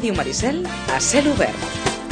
Ràdio Maricel a cel obert.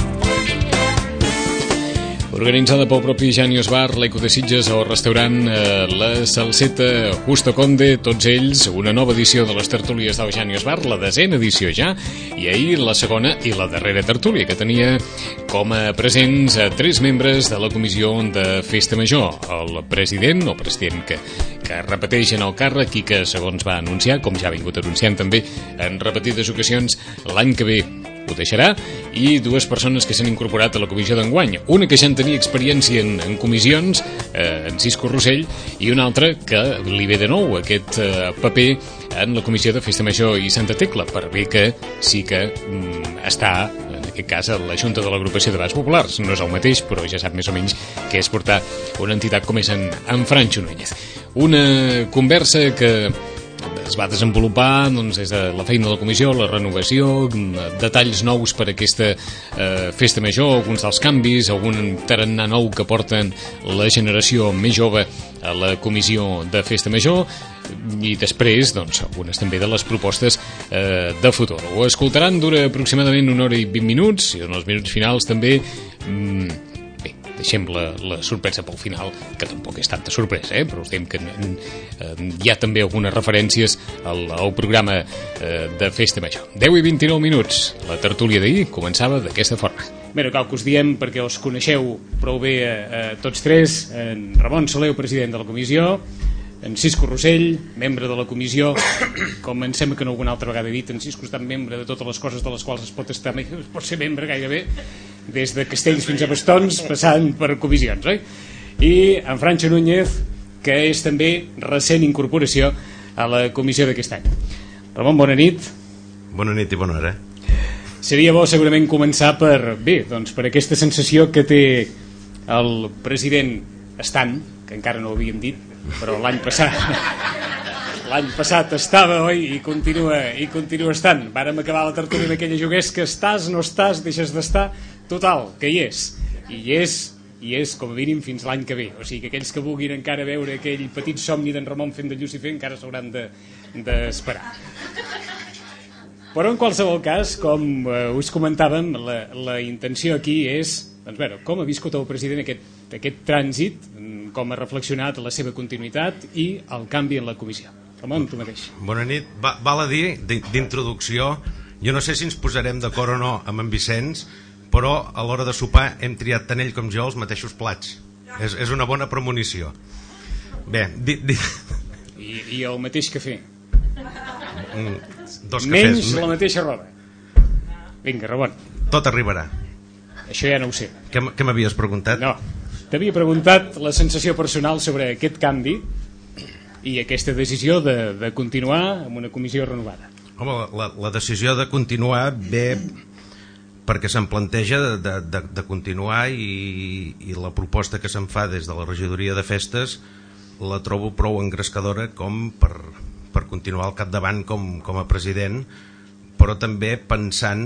Organitzada pel propi Janius Bar, l'Eco de Sitges o el restaurant La Salseta Justo Conde, tots ells, una nova edició de les tertúlies del Janius Bar, la 10ª edició ja, i ahir la segona i la darrera tertúlia, que tenia com a presents a 3 membres de la comissió de Festa Major, el president que repeteix en el càrrec i que, segons va anunciar, com ja ha vingut anunciant també en repetides ocasions, l'any que ve ho deixarà, i 2 persones que s'han incorporat a la comissió d'enguany. Una que ja en tenia experiència en comissions, en Cisco Rossell, i una altra que li ve de nou aquest paper en la comissió de Festa Major i Santa Tecla, per bé que sí que està, en aquest cas, a la Junta de l'Agrupació de Bars Populars. No és el mateix, però ja sap més o menys què és portar una entitat com és en Francho Núñez. Una conversa que es va desenvolupar des de la feina de la comissió, la renovació, detalls nous per a aquesta festa major, alguns dels canvis, algun tarannà nou que porten la generació més jove a la comissió de festa major, i després, algunes també de les propostes de futur. Ho escoltaran, dura aproximadament 1 hora i 20 minuts, i en els minuts finals també deixem la sorpresa pel final, que tampoc és tanta sorpresa, però us diem que hi ha també algunes referències al programa de Festa Major. 10 i 29 minuts. La tertúlia d'ahir començava d'aquesta forma. Bé, cal que us diem, perquè us coneixeu prou bé a tots 3, en Ramon Saleu, president de la comissió, en Cisco Rossell, membre de la comissió, com em sembla que no alguna altra vegada he dit, en Cisco està membre de totes les coses de les quals es pot ser membre gairebé, des de castells fins a bastons, passant per comissions, oi? I en Francho Núñez, que és també recent incorporació a la comissió d'aquest any. Ramon, bona nit. Bona nit i bona hora. Seria bo segurament començar per aquesta sensació que té el president estant, que encara no ho havíem dit, però l'any passat estava, oi? I continua estant. Vàrem acabar la tertúlia amb aquella juguesca, estàs, no estàs, deixes d'estar. Total, que hi és. I és com a mínim fins l'any que ve. O sigui que aquells que vulguin encara veure aquell petit somni d'en Ramon fent de Llucifer encara s'hauran d'esperar. Però en qualsevol cas, com us comentàvem, la intenció aquí és veure com ha viscut el president aquest trànsit, com ha reflexionat la seva continuïtat i el canvi en la comissió. Ramon, tu mateix. Bona nit. Val a dir, d'introducció, jo no sé si ens posarem d'acord o no amb en Vicenç, però a l'hora de sopar hem triat tant ell com jo els mateixos plats. És una bona premonició. Bé, I el mateix cafè. 2 cafès. Menys la mateixa roba. Vinga, Ramon. Tot arribarà. Això ja no ho sé. Què m'havies preguntat? No, t'havia preguntat la sensació personal sobre aquest canvi i aquesta decisió de continuar amb una comissió renovada. Home, la decisió de continuar ve perquè se'm planteja de continuar i la proposta que se'm fa des de la regidoria de festes la trobo prou engrescadora com per continuar al capdavant com a president, però també pensant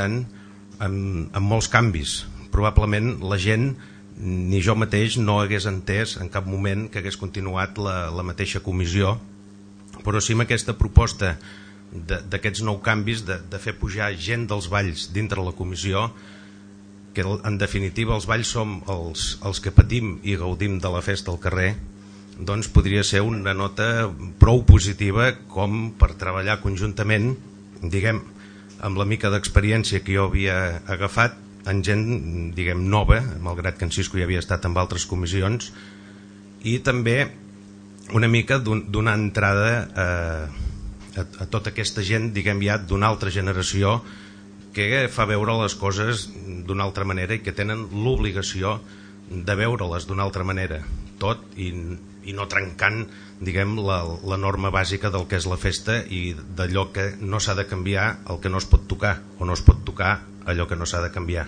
en molts canvis. Probablement la gent, ni jo mateix, no hagués entès en cap moment que hagués continuat la mateixa comissió, però sí amb aquesta proposta d'aquests nous canvis, de fer pujar gent dels valls dintre la comissió, que en definitiva els valls som els que patim i gaudim de la festa al carrer, doncs podria ser una nota prou positiva com per treballar conjuntament, diguem, amb la mica d'experiència que jo havia agafat en gent, diguem, nova, malgrat que en Cisco ja havia estat en altres comissions, i també una mica donar entrada a tota aquesta gent, diguem, ja d'una altra generació que fa veure les coses d'una altra manera i que tenen l'obligació de veure-les d'una altra manera, tot i no trencant, diguem, la norma bàsica del que és la festa i d'allò que no s'ha de canviar, el que no es pot tocar, o no es pot tocar allò que no s'ha de canviar.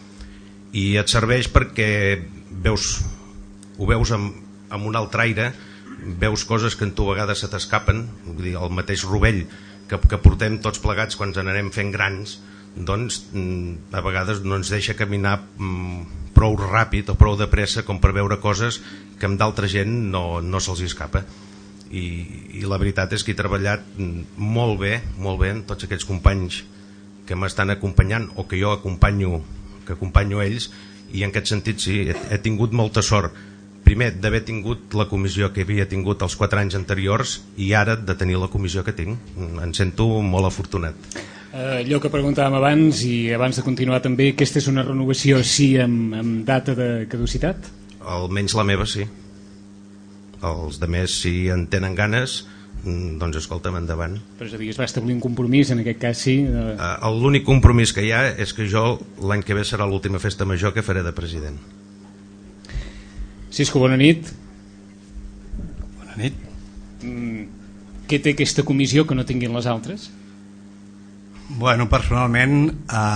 I et serveix perquè ho veus amb un altre aire, veus coses que en tu a vegades se t'escapen, el mateix rovell que portem tots plegats quan ens n'anem fent grans, doncs a vegades no ens deixa caminar prou ràpid o prou de pressa com per veure coses que amb d'altra gent no se'ls escapa. I la veritat és que he treballat molt bé amb tots aquells companys m'estan acompanyant o que jo acompanyo ells, i en aquest sentit sí, he tingut molta sort, primer d'haver tingut la comissió que havia tingut els 4 anys anteriors i ara de tenir la comissió que tinc. Em sento molt afortunat. Allò que preguntàvem abans i abans de continuar també, aquesta és una renovació sí amb data de caducitat? Almenys la meva sí. Els demés, si en tenen ganes, doncs escolta'm, endavant. Però és a dir, es va establir un compromís, en aquest cas sí? L'únic compromís que hi ha és que jo l'any que ve serà l'última festa major que faré de president. Cisco, bona nit. Bona nit. Què té aquesta comissió que no tinguin les altres? Bueno, personalment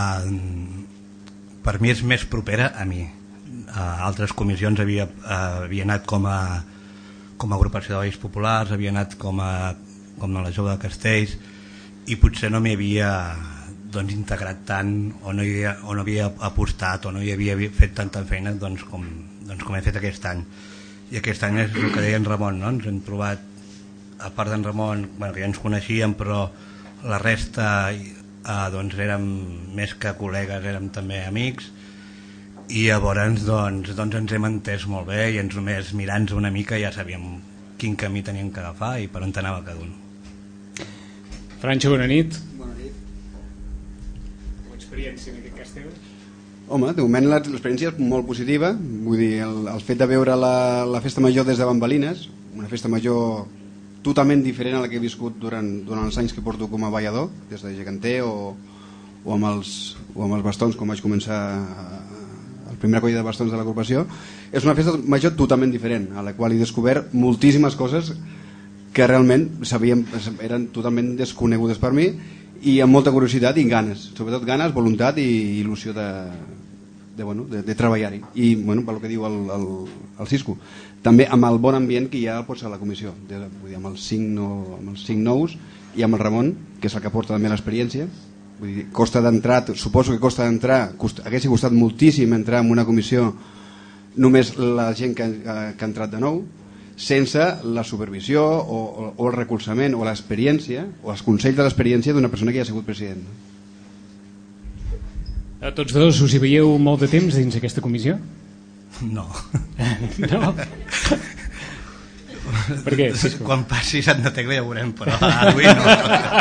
per mi és més propera a mi. A altres comissions havia anat com a agrupació de veïns populars, havia anat com a la Jove de Castells, i potser no m'hi havia integrat tant, o no havia apostat, o no hi havia fet tanta feina com he fet aquest any. I aquest any és el que deia en Ramon, no? Ens hem trobat, a part d'en Ramon, que ja ens coneixíem, però la resta érem més que col·legues, érem també amics, i llavors ens hem entès molt bé, i ens només mirant-nos una mica ja sabíem quin camí teníem que agafar i per on anava cada un. Francho, bona nit. Bona nit. L'experiència en aquest cas teva? Home, de moment l'experiència és molt positiva. Vull dir, el fet de veure la festa major des de bambalines, una festa major totalment diferent a la que he viscut durant els anys que porto com a ballador, des de geganter o amb els bastons, com vaig començar la primera colla de bastons de l'agrupació. És una festa major totalment diferent, a la qual he descobert moltíssimes coses que realment eren totalment desconegudes per mi, i amb molta curiositat i ganes, sobretot ganes, voluntat i il·lusió de treballar-hi. I pel que diu el Cisco, també amb el bon ambient que hi ha a la comissió, vull dir, amb els 5 nous i amb el Ramon, que és el que porta també l'experiència. Vull dir, costa d'entrar, suposo que costa d'entrar, hagués costat moltíssim entrar en una comissió només la gent que ha entrat de nou, sense la supervisió o el recolzament o l'experiència o els consells de l'experiència d'una persona que ja ha sigut president. A tots dos us hi veieu molt de temps dins aquesta comissió? No. No? Per què? Quan passi Sant de Tecla ja veurem, però avui no.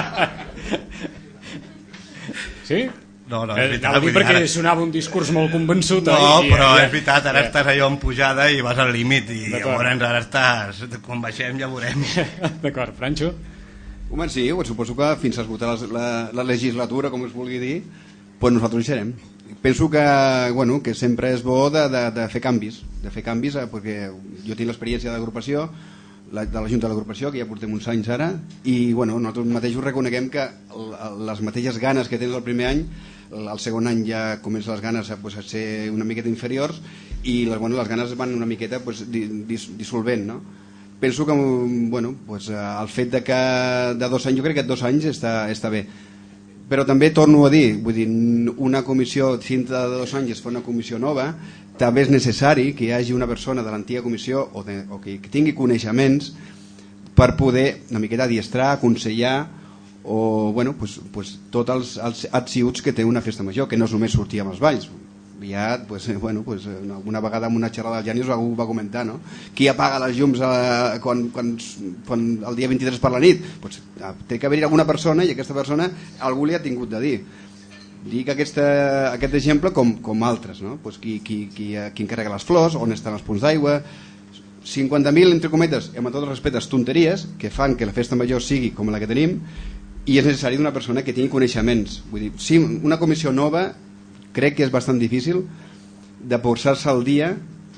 Sí? No, és veritat. Perquè sonava un discurs molt convençut. No, però és veritat, ara estàs allò en pujada i vas al límit, i llavors ara estàs, quan baixem ja veurem. D'acord, Francho? Home, sí, suposo que fins a esgotar la legislatura, com es vulgui dir, doncs nosaltres hi serem. Penso que sempre és bo de fer canvis, perquè jo tinc l'experiència d'agrupació, de la Junta de l'Agrupació, que ja portem uns anys ara, i nosaltres mateixos reconeguem que les mateixes ganes que tens el primer any, el segon any ja comencen les ganes a ser una miqueta inferiors, i les ganes van una miqueta dissolvent, no? Penso que el fet de 2 anys, jo crec que 2 anys està bé, però també torno a dir, una comissió dintre de 2 anys es fa una comissió nova, també és necessari que hi hagi una persona de l'antiga comissió o que tingui coneixements per poder una miqueta adiestrar, aconsellar o tots els ats i uts que té una festa major, que no és només sortir amb els balls. Ja, una vegada en una xerrada del Jani algú va comentar, no? Qui apaga les llums quan el dia 23 per la nit? Té que haver-hi alguna persona, i aquesta persona algú li ha tingut de dir. Dic aquest exemple com altres, no? Qui encarrega les flors, on estan els punts d'aigua, 50.000, entre cometes, amb tots els respectes, tonteries que fan que la festa major sigui com la que tenim, i és necessari una persona que tingui coneixements. Vull dir, sí, una comissió nova crec que és bastant difícil de posar-se al dia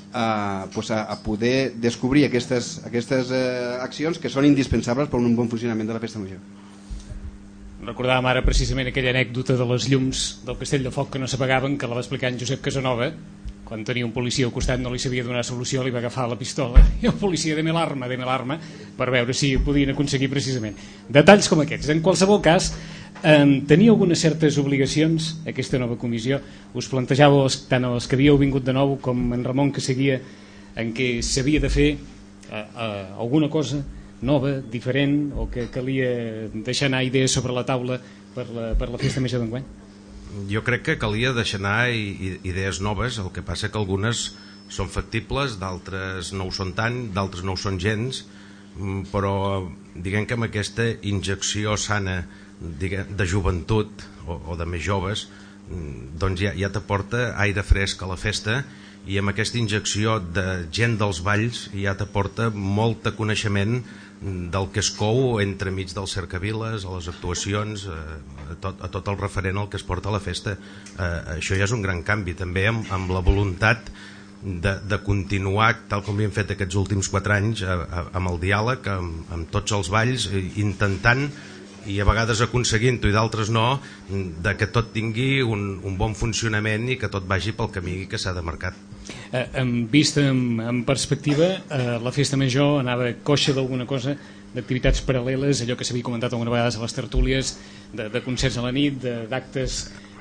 a poder descobrir aquestes accions que són indispensables per un bon funcionament de la festa major. Recordàvem ara precisament aquella anècdota de les llums del Castell de Foc que no s'apagaven, que la va explicar en Josep Casanova. Quan tenia un policia al costat no li sabia donar solució, li va agafar la pistola i el policia deme l'arma per veure si podien aconseguir precisament detalls com aquests. En qualsevol cas, tenia algunes certes obligacions aquesta nova comissió? Us plantejàveu tant els que havíeu vingut de nou com en Ramon, que seguia, en què s'havia de fer alguna cosa nova, diferent, o que calia deixar anar idees sobre la taula per la festa major d'enguany? jo crec que calia deixar anar idees noves, el que passa que algunes són factibles, d'altres no ho són tant, d'altres no ho són gens, però diguem que amb aquesta injecció sana de joventut o de més joves, doncs ja t'aporta aire fresc a la festa, i amb aquesta injecció de gent dels balls ja t'aporta molt de coneixement del que es cou entremig dels cercaviles, a les actuacions, a tot el referent al que es porta a la festa. Això ja és un gran canvi, també amb la voluntat de continuar, tal com havíem fet aquests últims 4 anys, amb el diàleg, amb tots els balls, intentant, i a vegades aconseguint-ho i d'altres no, de que tot tingui un bon funcionament i que tot vagi pel camí que s'ha de marcar. Vist en perspectiva, la festa major anava coixa d'alguna cosa, d'activitats paral·leles, allò que s'havia comentat alguna vegades a les tertúlies, de concerts a la nit, d'actes...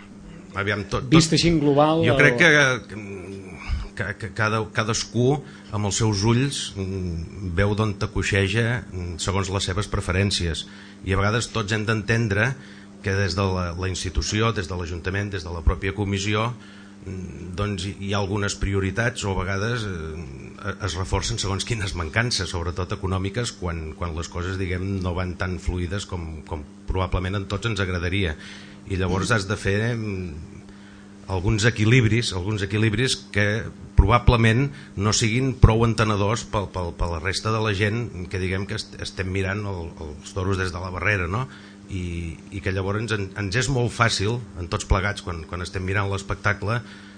Vist així en global... Jo crec que cadascú amb els seus ulls veu d'on te coixeja segons les seves preferències, i a vegades tots hem d'entendre que des de la institució, des de l'Ajuntament, des de la pròpia comissió, doncs hi ha algunes prioritats o a vegades es reforcen segons quines mancances, sobretot econòmiques, quan les coses, diguem, no van tan fluides com probablement a tots ens agradaria, i llavors has de fer alguns equilibris que probablement no siguin prou entenedors per la resta de la gent, que diguem que estem mirant els toros des de la barrera, no? I que llavors ens és molt fàcil, en tots plegats, quan estem mirant l'espectacle,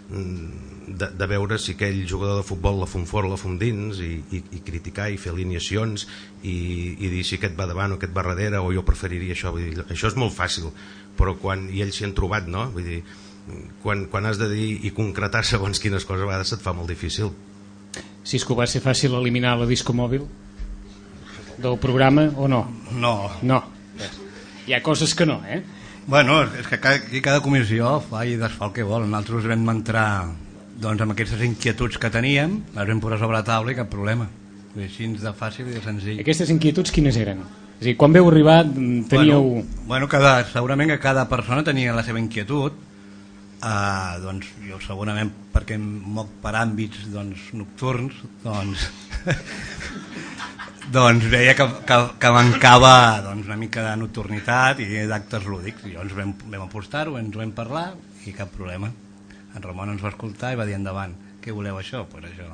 de veure si aquell jugador de futbol la fum fora, la fum dins, i criticar i fer alineacions i dir si aquest va davant o aquest va darrere, o jo preferiria això. Vull dir, això és molt fàcil, però i ells s'hi han trobat, no? Vull dir, quan has de dir i concretar segons quines coses, a vegades se't fa molt difícil. Si és que va ser fàcil eliminar la disco mòbil del programa o no? No. Hi ha coses que no, eh? Bueno, és que cada comissió fa i desfà el que vol. Nosaltres vam entrar amb aquestes inquietuds que teníem, les vam posar sobre la taula i cap problema. Així de fàcil i de senzill. Aquestes inquietuds quines eren? És a dir, quan veu arribar teníeu... Bueno, segurament que cada persona tenia la seva inquietud. Doncs jo segurament, perquè em moc per àmbits nocturns, doncs veia que mancava una mica de nocturnitat i d'actes lúdics, i llavors vam apostar-ho, ens vam parlar i cap problema. En Ramon ens va escoltar i va dir: endavant, què voleu això? Pues això.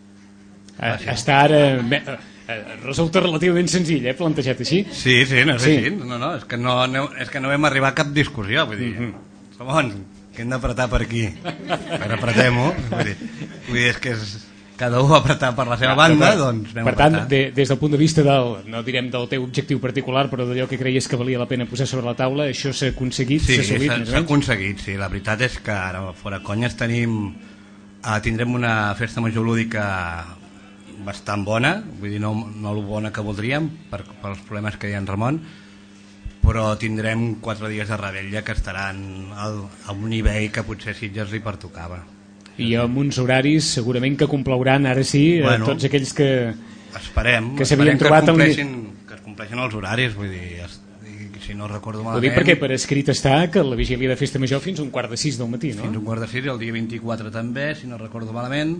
Està ara... resulta relativament senzill, plantejat així? Sí, no és així. No, és que no vam arribar a cap discussió, vull dir, Ramon, que hem d'apretar per aquí, però apretem-ho, vull dir, és que cada un va apretar per la seva banda, doncs vam apretar. Per tant, des del punt de vista no direm del teu objectiu particular, però d'allò que creies que valia la pena posar sobre la taula, això s'ha aconseguit? Sí, s'ha aconseguit, sí. La veritat és que ara, fora conyes, tindrem una festa major lúdica bastant bona, vull dir, no la bona que voldríem pels problemes que hi ha en Ramon, però tindrem 4 dies de revetlla que estaran a un nivell que potser Sitges li pertocava. I amb uns horaris segurament que complauran ara sí tots aquells que s'havien trobat que es compleixin els horaris, vull dir, si no recordo malament. Ho dic perquè per escrit està que la vigília de festa major fins a 5:45 del matí, no? Fins a 5:45, el dia 24 també, si no recordo malament.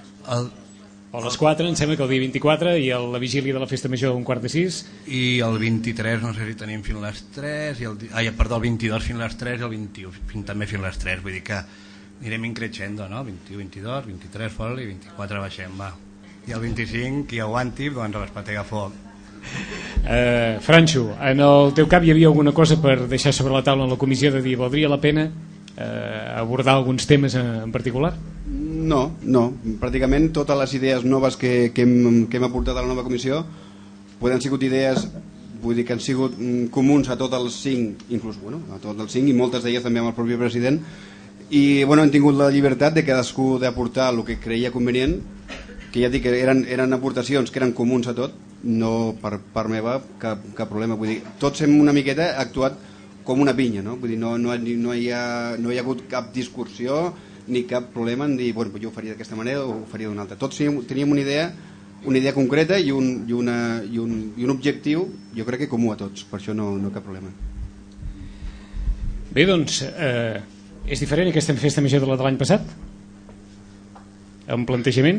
O a les 4, em sembla que el dia 24, i la vigília de la festa major a 5:45. I el 23 no sé si tenim fins les 3, el 22 fins les 3 i el 21 també fins les 3, vull dir que anirem increixendo, no? 21, 22, 23 fora i 24 baixem, va. I el 25, qui aguanti, doncs respetega foc. Franxo, en el teu cap hi havia alguna cosa per deixar sobre la taula en la comissió de dir valdria la pena abordar alguns temes en particular? No, pràcticament totes les idees noves que hem aportat a la nova comissió han sigut idees, vull dir que han sigut comuns a tots els 5, inclús a tots els 5, i moltes d'elles també amb el propi president, i hem tingut la llibertat de cadascú d'aportar el que creia convenient, que ja dic que eren aportacions que eren comuns a tot, no per part meva cap problema, vull dir, tots hem una miqueta actuat com una pinya, no? Vull dir, no hi ha hagut cap discussió ni cap problema en dir, jo ho faria d'aquesta manera o ho faria d'una altra. Tots teníem una idea concreta i un objectiu, jo crec que comú a tots, per això no cap problema. Bé, doncs, És diferent aquesta festa major de la de l'any passat? Un plantejament?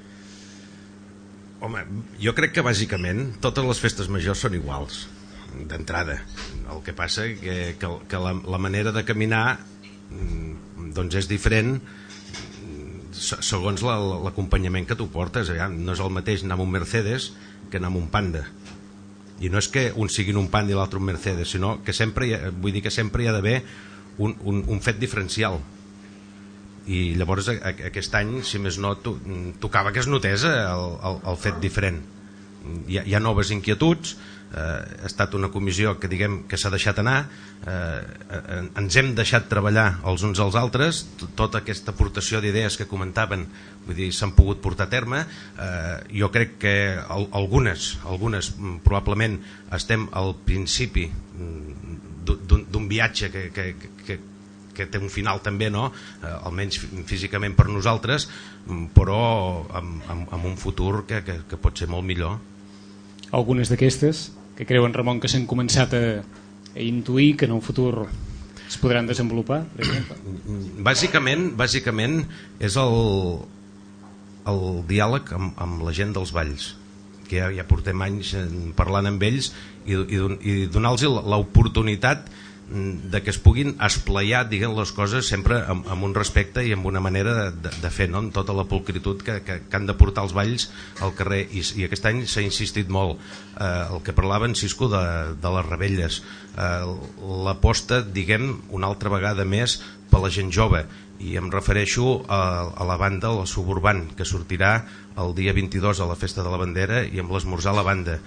Home, jo crec que bàsicament totes les festes majors són iguals d'entrada. El que passa que la manera de caminar doncs és diferent segons l'acompanyament que tu portes. No és el mateix anar amb un Mercedes que anar amb un Panda, i no és que un siguin un Panda i l'altre un Mercedes, sinó que sempre hi ha d'haver un fet diferencial. I llavors aquest any, si més no, tocava que es notés el fet diferent. Hi ha noves inquietuds, ha estat una comissió que diguem que s'ha deixat anar, ens hem deixat treballar els uns als altres, tota aquesta aportació d'idees que comentaven, vull dir, s'han pogut portar a terme. Jo crec que algunes probablement estem al principi d'un viatge que té un final també, no? Almenys físicament per nosaltres, però amb un futur que pot ser molt millor. Algunes d'aquestes que creuen, Ramon, que s'han començat a intuir que en un futur es podran desenvolupar, per exemple? Bàsicament és el diàleg amb la gent dels valls, que ja portem anys parlant amb ells i donar-los l'oportunitat de que es puguin esplaiar, diguem les coses sempre amb un respecte i amb una manera de fer, no? Amb tota la pulcritud que han de portar els valls al carrer. I aquest any s'ha insistit molt el que parlava en Cisco de les revetlles, l'aposta, diguem, una altra vegada més per la gent jove, i em refereixo a la banda La Suburban, que sortirà el dia 22 a la Festa de la Bandera i amb l'esmorzar a la banda.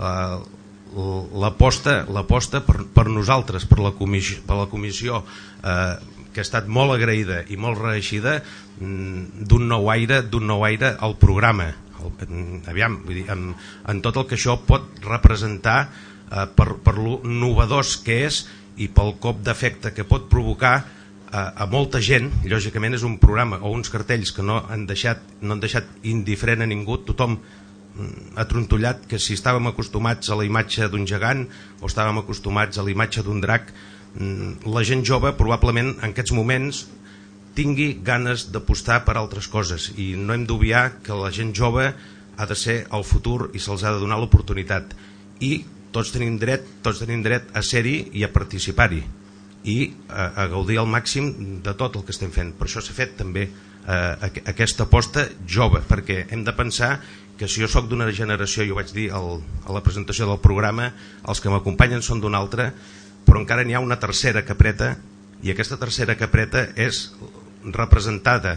L'aposta per nosaltres, per la comissió, que ha estat molt agraïda i molt reeixida, d'un nou aire al programa. Aviam, vull dir, en tot el que això pot representar, per lo novedós que és i pel cop d'efecte que pot provocar a molta gent. Lògicament és un programa o uns cartells que no han deixat indiferent a ningú. Tothom ha trontollat, que si estàvem acostumats a la imatge d'un gegant o estàvem acostumats a la imatge d'un drac, la gent jove probablement en aquests moments tingui ganes d'apostar per altres coses, i no hem d'obviar que la gent jove ha de ser el futur i se'ls ha de donar l'oportunitat, i tots tenim dret a ser-hi i a participar-hi i a gaudir al màxim de tot el que estem fent. Per això s'ha fet també aquesta aposta jove, perquè hem de pensar que si jo sóc d'una generació, jo vaig dir a la presentació del programa, els que m'acompanyen són d'una altra, però encara n'hi ha una tercera que apreta, i aquesta tercera que apreta és representada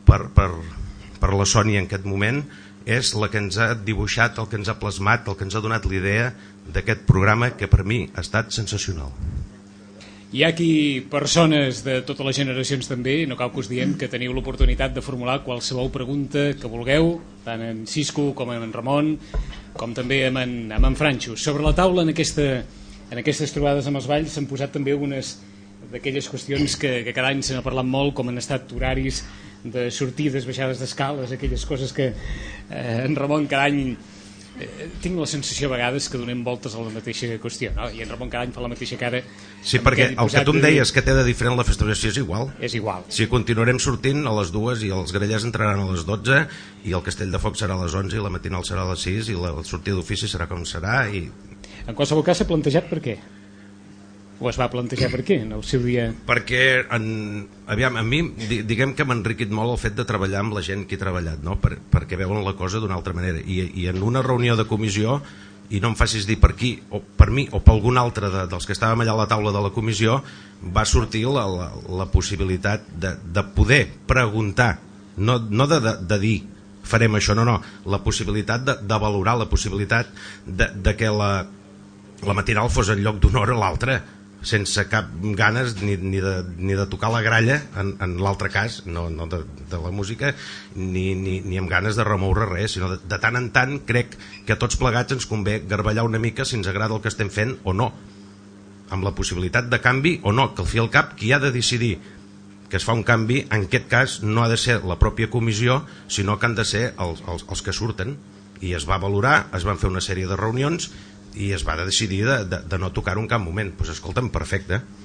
per la Sònia en aquest moment, és la que ens ha dibuixat, el que ens ha plasmat, el que ens ha donat l'idea d'aquest programa, que per mi ha estat sensacional. Hi ha aquí persones de totes les generacions també, no cal que us diem que teniu l'oportunitat de formular qualsevol pregunta que vulgueu, tant en Cisco com en Ramon, com també amb en Franxo. Sobre la taula en aquestes trobades amb els valls s'han posat també algunes d'aquelles qüestions que cada any se n'ha parlat molt, com han estat horaris de sortides, baixades d'escales, aquelles coses que en Ramon cada any... tinc la sensació a vegades que donem voltes a la mateixa qüestió, no? I en Ramon cada any fa la mateixa cara. Sí, perquè el que tu em deies que té de diferent la festació és igual. És igual. Sí, continuarem sortint a les 2 i els grellers entraran a les 12 i el castell de foc serà a les 11 i la matinal serà a les 6 i la sortida d'ofici serà com serà. En qualsevol cas s'ha plantejat per què? O es va plantejar per què en el seu dia? Perquè a mi diguem que m'ha enriquit molt el fet de treballar amb la gent que he treballat, no? Perquè veuen la cosa d'una altra manera, i en una reunió de comissió, i no em facis dir per qui o per mi o per algun altre dels que estàvem allà a la taula de la comissió, va sortir la possibilitat de poder preguntar, no de dir farem això, no, la possibilitat de valorar, la possibilitat de que la matinal fos en lloc d'una hora a l'altra, sense cap ganes ni de tocar la gralla, en l'altre cas, no de la música, ni amb ganes de remoure res, sinó de tant en tant crec que a tots plegats ens convé garballar una mica si ens agrada el que estem fent o no, amb la possibilitat de canvi o no, que al fi al cap qui ha de decidir que es fa un canvi, en aquest cas no ha de ser la pròpia comissió, sinó que han de ser els que surten, i es va valorar, es van fer una sèrie de reunions i es va decidir de no tocar-ho en cap moment. Doncs escolta'm, perfecte.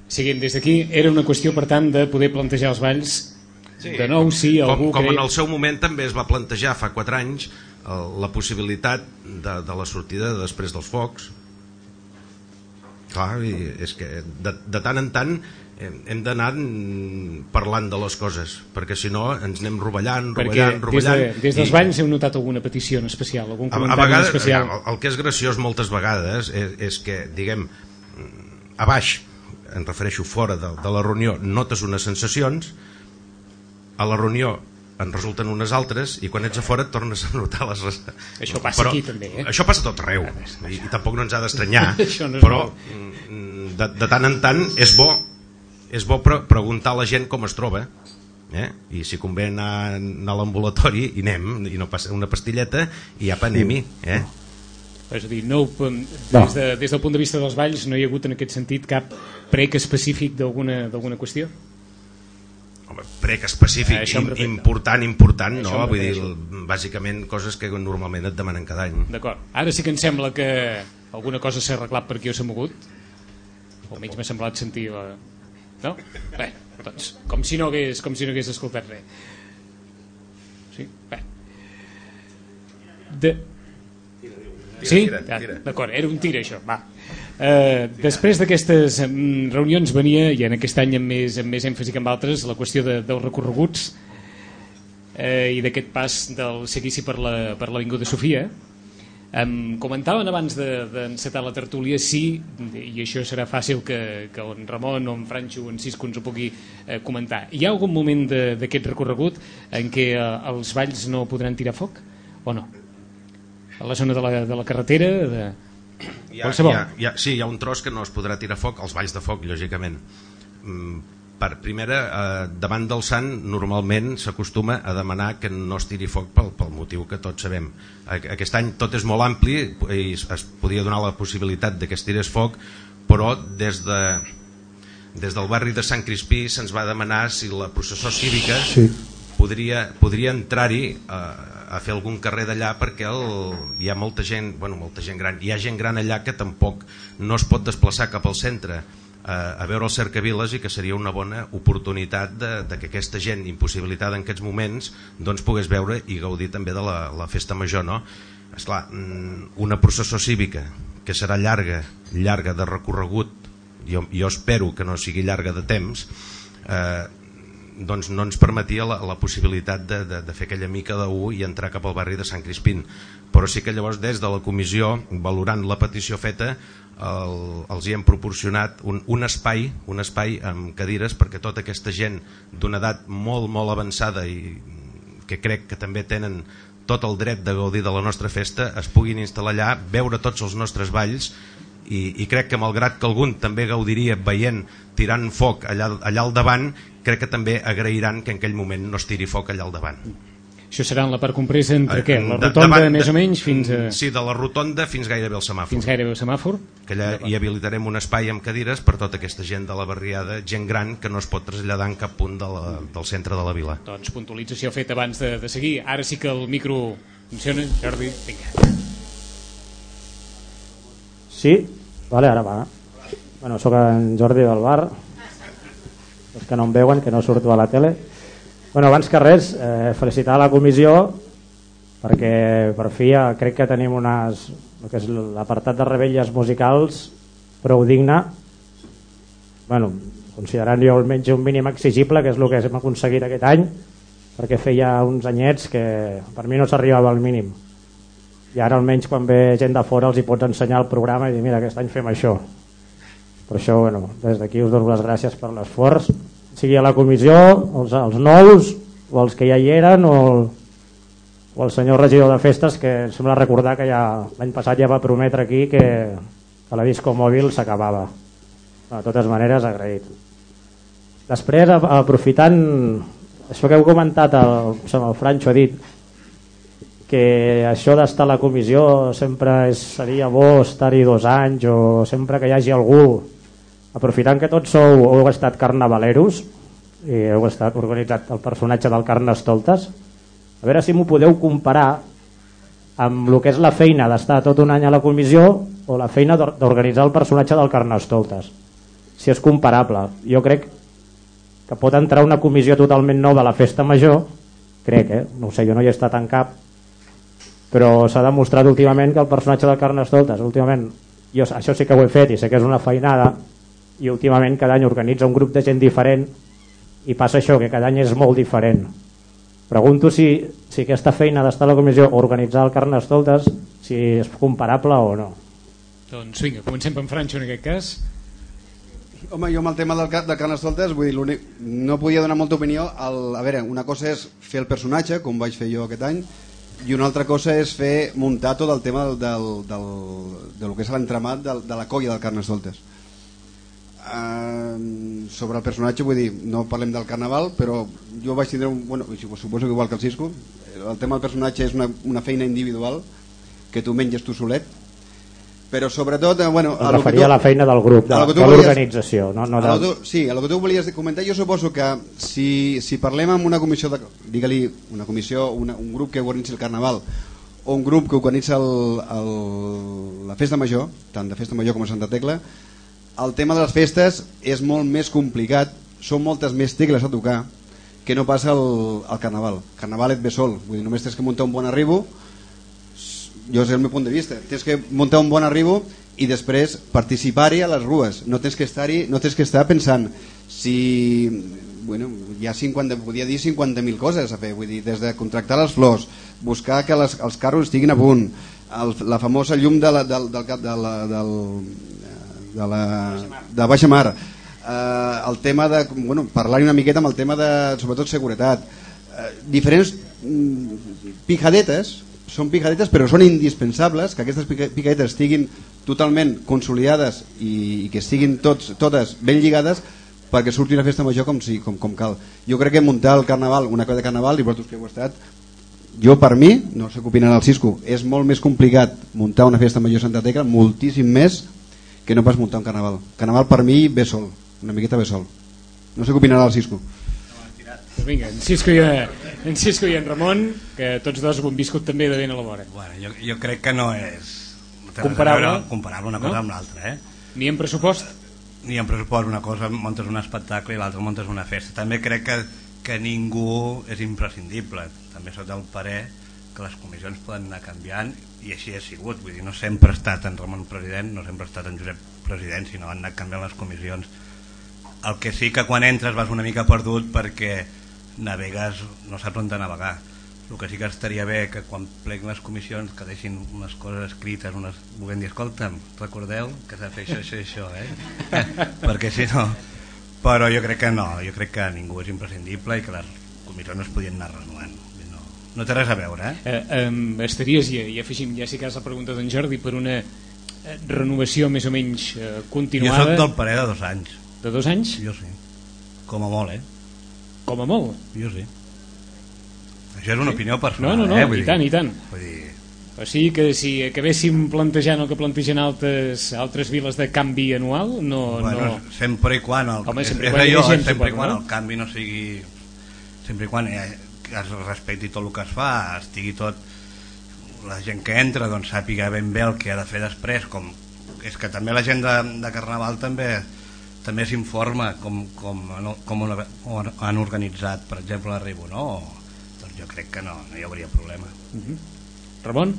Siguent des d'aquí, era una qüestió, per tant, de poder plantejar els balls de nou, si algú... Com en el seu moment també es va plantejar fa 4 anys la possibilitat de la sortida després dels focs. Clar, és que de tant en tant hem d'anar parlant de les coses, perquè si no ens anem rovellant. Des dels balls heu notat alguna petició en especial, algun comentari en especial? El que és graciós moltes vegades és que, diguem, a baix, em refereixo fora de la reunió, notes unes sensacions, a la reunió en resulten unes altres, i quan ets a fora et tornes a notar les... Això passa aquí també, Això passa a tot arreu, i tampoc no ens ha d'estranyar, però de tant en tant és bo preguntar a la gent com es troba, i si convé anar a l'ambulatori i anem, i no passa una pastilleta i apa, anem-hi. És a dir, des del punt de vista dels balls no hi ha hagut en aquest sentit cap prec específic d'alguna qüestió? Home, prec específic, important, no? Vull dir, bàsicament coses que normalment et demanen cada any. D'acord. Ara sí que em sembla que alguna cosa s'ha arreglat per aquí o s'ha mogut, o almenys m'ha semblat sentir no? Bé, doncs, com si no hagués escoltat res. Sí? Bé. Sí? D'acord, era un tir això, va. Després d'aquestes reunions venia, i en aquest any amb més èmfasi que amb altres, la qüestió dels recorreguts i d'aquest pas del seguici per l'Avinguda Sofia. Comentaven abans d'encetar la tertúlia si, i això serà fàcil que en Ramon o en Franxo o en Cisco ens ho pugui comentar, hi ha algun moment d'aquest recorregut en què els valls no podran tirar foc o no? A la zona de la carretera sí, hi ha un tros que no es podrà tirar foc, els valls de foc, lògicament. Per primera, davant del sant normalment s'acostuma a demanar que no es tiri foc pel motiu que tots sabem. Aquest any tot és molt ampli i es podia donar la possibilitat que es tirés foc, però des del barri de Sant Crispí se'ns va demanar si la processó cívica podria entrar-hi a fer algun carrer d'allà, perquè hi ha molta gent gran, hi ha gent gran allà que tampoc no es pot desplaçar cap al centre a veure els cercaviles, i que seria una bona oportunitat de que aquesta gent impossibilitada en aquests moments doncs pogués veure i gaudir també de la festa major, no? Esclar, una processó cívica que serà llarga de recorregut, jo espero que no sigui llarga de temps, doncs no ens permetia la possibilitat de fer aquella mica d'1 i entrar cap al barri de Sant Crispín. Però sí que llavors des de la comissió, valorant la petició feta, els hi hem proporcionat un espai amb cadires perquè tota aquesta gent d'una edat molt molt avançada i que crec que també tenen tot el dret de gaudir de la nostra festa es puguin instal·lar allà, veure tots els nostres balls, i crec que malgrat que algun també gaudiria veient tirant foc allà al davant, crec que també agrairan que en aquell moment no es tiri foc allà al davant. Això serà en la part compresa entre què? La rotonda més o menys fins a... Sí, de la rotonda fins gairebé al semàfor. Fins gairebé al semàfor. Que allà hi habilitarem un espai amb cadires per tota aquesta gent de la barriada, gent gran que no es pot traslladar en cap punt del centre de la vila. Doncs puntualització feta abans de seguir. Ara sí que el micro funciona. Jordi, vinga. Sí? Vale, ara va. Bueno, soc en Jordi del bar. Els que no em veuen, que no surto a la tele. Bueno, abans que res, felicitar la comissió perquè per fi crec que tenim el que és l'apartat de revetlles musicals prou digne, bueno, considerant jo almenys un mínim exigible, que és el que hem aconseguit aquest any, perquè feia uns anyets que per mi no s'arribava al mínim, i ara almenys quan ve gent de fora els hi pots ensenyar el programa i dir mira, aquest any fem això. Per això, bueno, des d'aquí us dono les gràcies per l'esforç, sigui a la comissió, els nous o els que ja hi eren, o el senyor regidor de festes, que em sembla recordar que ja l'any passat ja va prometre aquí que la disco mòbil s'acabava. De totes maneres, agraït. Després, aprofitant això que heu comentat, el Franxo ha dit que això d'estar a la comissió sempre seria bo estar-hi 2 anys, o sempre que hi hagi algú, aprofitant que tots heu estat carnavaleros i heu estat organitzat el personatge del Carnestoltes, a veure si m'ho podeu comparar amb el que és la feina d'estar tot un any a la comissió o la feina d'organitzar el personatge del Carnestoltes. si és comparable. Jo crec que pot entrar una comissió totalment nova a la festa major, crec, no ho sé, jo no hi he estat en cap, però s'ha demostrat últimament que el personatge del Carnestoltes, últimament, jo això sí que ho he fet i sé que és una feinada, i últimament cada any organitza un grup de gent diferent i passa això, que cada any és molt diferent. Pregunto si aquesta feina d'estar a la comissió o organitzar el Carnestoltes, si és comparable o no. Doncs vinga, comencem amb Francho en aquest cas. Home, jo amb el tema del Carnestoltes, vull dir, no podia donar molta opinió. A veure, una cosa és fer el personatge, com vaig fer jo aquest any, i una altra cosa és muntar tot el tema del que és l'entramat de la colla del Carnestoltes. Sobre el personatge, vull dir, no parlem del carnaval, però jo vaig tindre suposo que igual que el Cisco, el tema del personatge és una feina individual que tu menges tu solet, però sobretot em referia a la feina del grup, de l'organització, sí, a lo que tu volies comentar. Jo suposo que si parlem amb una comissió, digue-li una comissió, un grup que organitza el carnaval o un grup que organitza la festa major, tant de festa major com a Santa Tecla, el tema de les festes és molt més complicat, són moltes més tecles a tocar que no passa al carnaval. El carnaval et ve sol, vull dir, només tens que muntar un bon arribo, jo és el meu punt de vista, tens que muntar un bon arribo i després participar-hi a les rues, no tens que estar pensant si hi ha 50, podia dir 50.000 coses a fer, vull dir, des de contractar les flors, buscar que els carros estiguin a punt, la famosa llum de baixa mar, el tema de parlar una miqueta amb el tema de sobretot seguretat, diferents picadetes. Són picadetes, però són indispensables que aquestes picadetes estiguin totalment consolidades i que estiguin totes ben lligades perquè surti una festa major com cal. Jo crec que muntar el carnaval, una cosa de carnaval, i vosaltres que heu estat, jo per mi, no sé què opinarà el Cisco, és molt més complicat muntar una festa major a Santa Tecla, moltíssim més que no pas muntar un carnaval. El carnaval per mi ve sol, una miqueta ve sol. No sé què opinarà el Cisco. Vinga, en Cisco i en Ramon, que tots dos ho han viscut també de ben a la vora. Bueno, jo crec que no és comparable una cosa amb l'altra, Ni en pressupost? Ni en pressupost, una cosa muntes un espectacle i l'altra muntes una festa. També crec que ningú és imprescindible. També soc del parer que les comissions poden anar canviant i així ha sigut. Vull dir, no sempre ha estat en Ramon president, no sempre ha estat en Josep president, sinó han anat canviant les comissions. El que sí que quan entres vas una mica perdut perquè navegues, no saps on navegar. El que sí que estaria bé que quan pleguin les comissions que deixin unes coses escrites, volent dir, escolta'm, recordeu que s'ha de fer això, perquè si no, però jo crec que no, jo crec que ningú és imprescindible i que les comissions es podien anar renovant, no té res a veure. Estaries, i afegim ja si cas la pregunta d'en Jordi, per una renovació més o menys continuada? Jo soc del parer de 2 anys. De 2 anys? Jo sí, com a molt, Com a molt? Jo sí. Això és una opinió personal. No, i tant. Vull dir... O sigui que si acabéssim plantejant el que plantegen altres viles de canvi anual, sempre i quan el canvi no sigui... Sempre i quan es respecti tot el que es fa, estigui tot... La gent que entra doncs sàpiga ben bé el que ha de fer després, com és que també la gent de Carnaval també s'informa com han organitzat, per exemple, l'arribo, no? Doncs jo crec que no hi hauria problema. Ramon?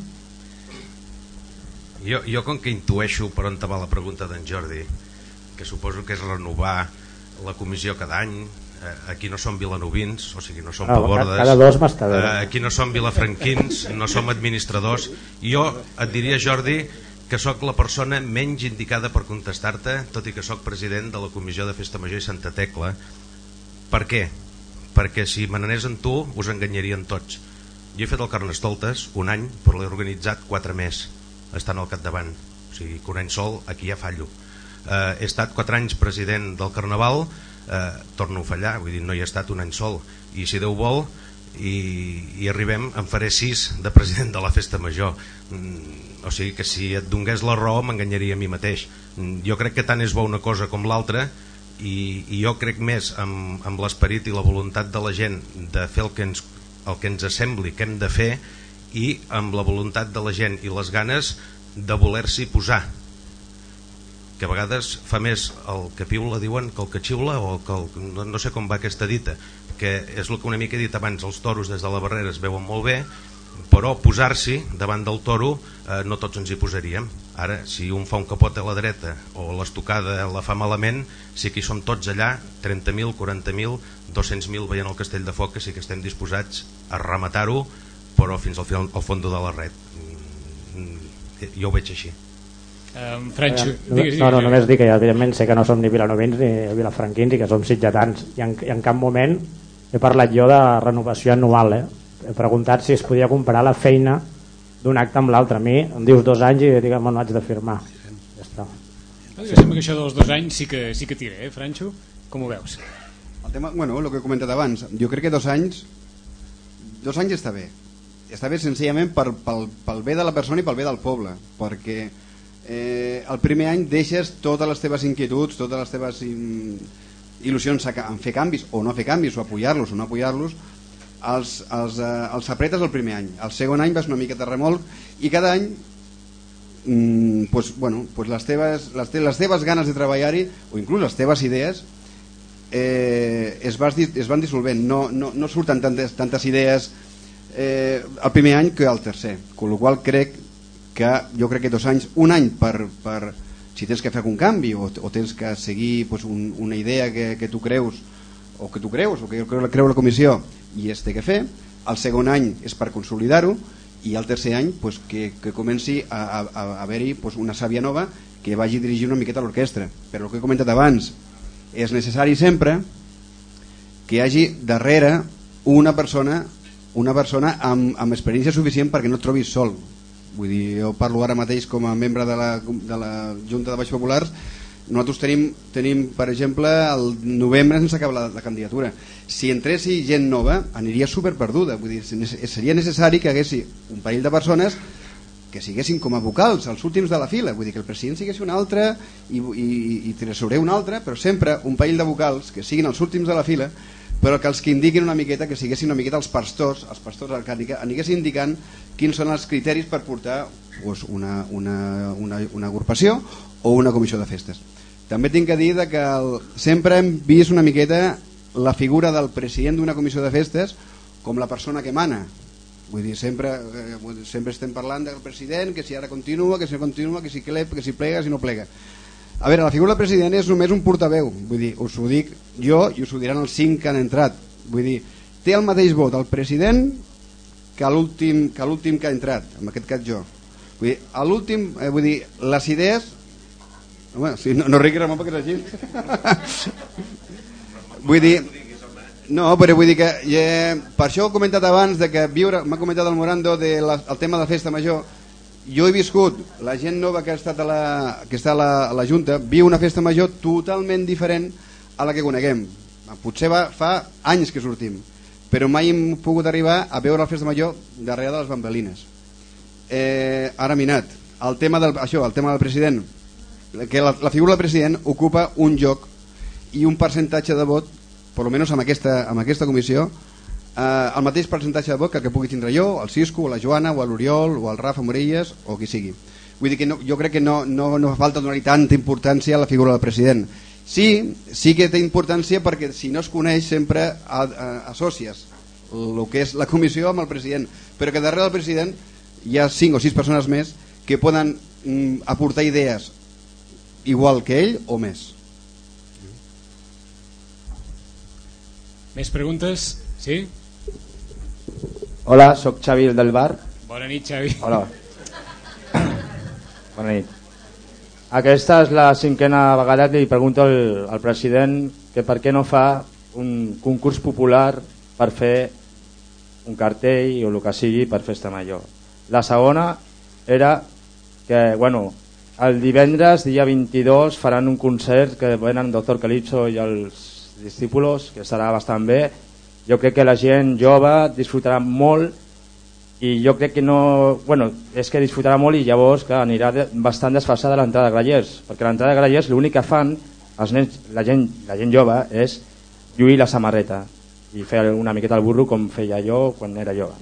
Jo com que intueixo per on va la pregunta d'en Jordi, que suposo que és renovar la comissió cada any, aquí no som vilanovins, o sigui, no som pabordes, cada 2 m'està aquí no som vilafranquins, no som administradors. Jo et diria, Jordi, que sóc la persona menys indicada per contestar-te, tot i que sóc president de la Comissió de Festa Major i Santa Tecla. Per què? Perquè si me n'anés amb tu us enganyarien tots. Jo he fet el Carnestoltes un any, però l'he organitzat 4 més estant al capdavant, o sigui que un any sol aquí ja fallo. He estat 4 anys president del Carnaval, torno a fallar, vull dir, no hi he estat un any sol, i si Déu vol i arribem, em faré 6 de president de la Festa Major. O sigui que si et donés la raó m'enganyaria a mi mateix. Jo crec que tant és bo una cosa com l'altra, i jo crec més amb l'esperit i la voluntat de la gent de fer el que ens sembli que hem de fer, i amb la voluntat de la gent i les ganes de voler-s'hi posar. que a vegades fa més el que piula, diuen, que el que xiula, o que no sé com va aquesta dita, que és el que una mica he dit abans, els toros des de la barrera es veuen molt bé, però posar-s'hi davant del toro no tots ens hi posaríem. Ara, si un fa un capot a la dreta o l'estocada la fa malament, sí que hi som tots allà, 30.000, 40.000, 200.000 veient el castell de foc, que sí que estem disposats a rematar-ho, però fins al fons de la red. Jo ho veig així. Francho, no, només dic que evidentment sé que no som ni vilanovins ni vilafranquins i que som sitgetans, i en cap moment he parlat jo de renovació anual, he preguntat si es podia comparar la feina d'un acte amb l'altre. A mi em dius 2 anys i dic, no haig de firmar, ja està. Sembla que això dels 2 anys sí que tira, Francho? Com ho veus? El tema, el que he comentat abans, jo crec que 2 anys està bé senzillament pel bé de la persona i pel bé del poble, perquè el primer any deixes totes les teves inquietuds, totes les teves il·lusions en fer canvis o no fer canvis, o apoyar-los o no apoyar-los, els apretes el primer any. El segon any vas una mica de remolc i cada any les teves ganes de treballar-hi, o inclús les teves idees, es van dissolvent. No surten tantes idees el primer any que el tercer, amb la qual jo crec que 2 anys, un any per si tens que fer algun canvi o tens que seguir una idea que tu creus o que creu la comissió i es té que fer. El segon any és per consolidar-ho i el tercer any que comenci a haver-hi una sàvia nova que vagi dirigir una miqueta l'orquestra. Però el que he comentat abans, és necessari sempre que hi hagi darrere una persona amb experiència suficient perquè no et trobis sol. Vull dir, jo parlo ara mateix com a membre de la Junta de Baix Populars. Nosaltres tenim, per exemple, el novembre sense acabar la candidatura. Si entressi gent nova aniria superperduda. Vull dir, seria necessari que haguessi un parell de persones que siguessin com a vocals, els últims de la fila. Vull dir, que el president siguessi un altre i tresorer un altre, però sempre un parell de vocals que siguin els últims de la fila, però que els que indiquin una miqueta, que siguessin una miqueta els pastors que anessin indicant quins són els criteris per portar una agrupació o una comissió de festes. També tinc que dir que sempre hem vist una miqueta la figura del president d'una comissió de festes com la persona que mana. Vull dir, sempre estem parlant del president, que si ara continua, que si no continua, que si plega, que si no plega. A veure, la figura del president és només un portaveu, vull dir, us ho dic jo i us ho diran els 5 que han entrat. Vull dir, té el mateix vot el president que l'últim que ha entrat, en aquest cas jo. Vull dir, a l'últim, les idees... Home, si no rigui Ramon perquè és així. Vull dir... No, però vull dir que per això he comentat abans de que m'ha comentat el Morando del tema de la festa major. Jo he viscut, la gent nova que està a la Junta viu una festa major totalment diferent a la que coneguem. Potser fa anys que sortim, però mai hem pogut arribar a veure la festa major darrere de les bambalines. Ara minat, el tema del president, que la figura del president ocupa un lloc i un percentatge de vot, per almenys amb aquesta comissió, el mateix percentatge de vot que pugui tindre jo, el Cisco, o la Joana, o l'Oriol, o el Rafa Morelles, o qui sigui. Vull dir que jo crec que no fa falta donar-hi tanta importància a la figura del president. Sí que té importància perquè si no es coneix sempre associes el que és la comissió amb el president, però que darrere del president hi ha 5 o 6 persones més que poden aportar idees igual que ell o més. Més preguntes? Sí? Hola, sóc Xavi del Bar. Bona nit, Xavi. Hola. Bona nit. Aquesta és la 5a vegada que li pregunto al president que per què no fa un concurs popular per fer un cartell o el que sigui per festa major. La segona era que, el divendres, dia 22, faran un concert que venen Dr. Calypso i els discípulos, que estarà bastant bé. Jo crec que la gent jove disfrutarà molt i jo crec que és que disfrutarà molt i llavors que anirà bastant desfasada l'entrada de grallers, perquè l'entrada de grallers l'únic que fan els nens, la gent jove és lluir la samarreta i fer una miqueta el burro com feia jo quan era jove.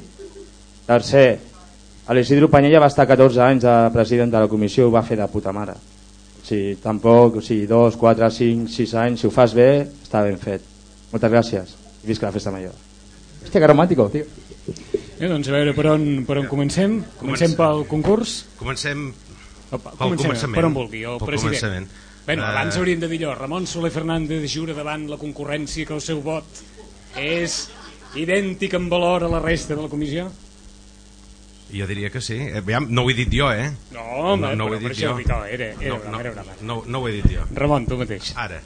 Tercer, l'Isidro Panyella va estar 14 anys de president de la comissió i ho va fer de puta mare. tampoc, 2, 4, 5, 6 anys, si ho fas bé, està ben fet. Moltes gràcies i visca la festa major. Hòstia, que romàntico, tio. Doncs a veure per on comencem. Comencem pel concurs? Comencem pel començament. Per on vulgui, el president. Bueno, abans hauríem de dir allò, Ramon Soler Fernández jura davant la concurrència que el seu vot és idèntic en valor a la resta de la comissió? Jo diria que sí. No ho he dit jo, eh? No, home, no ho he dit jo. Era broma. No ho he dit jo. Ramon, tu mateix. Ara,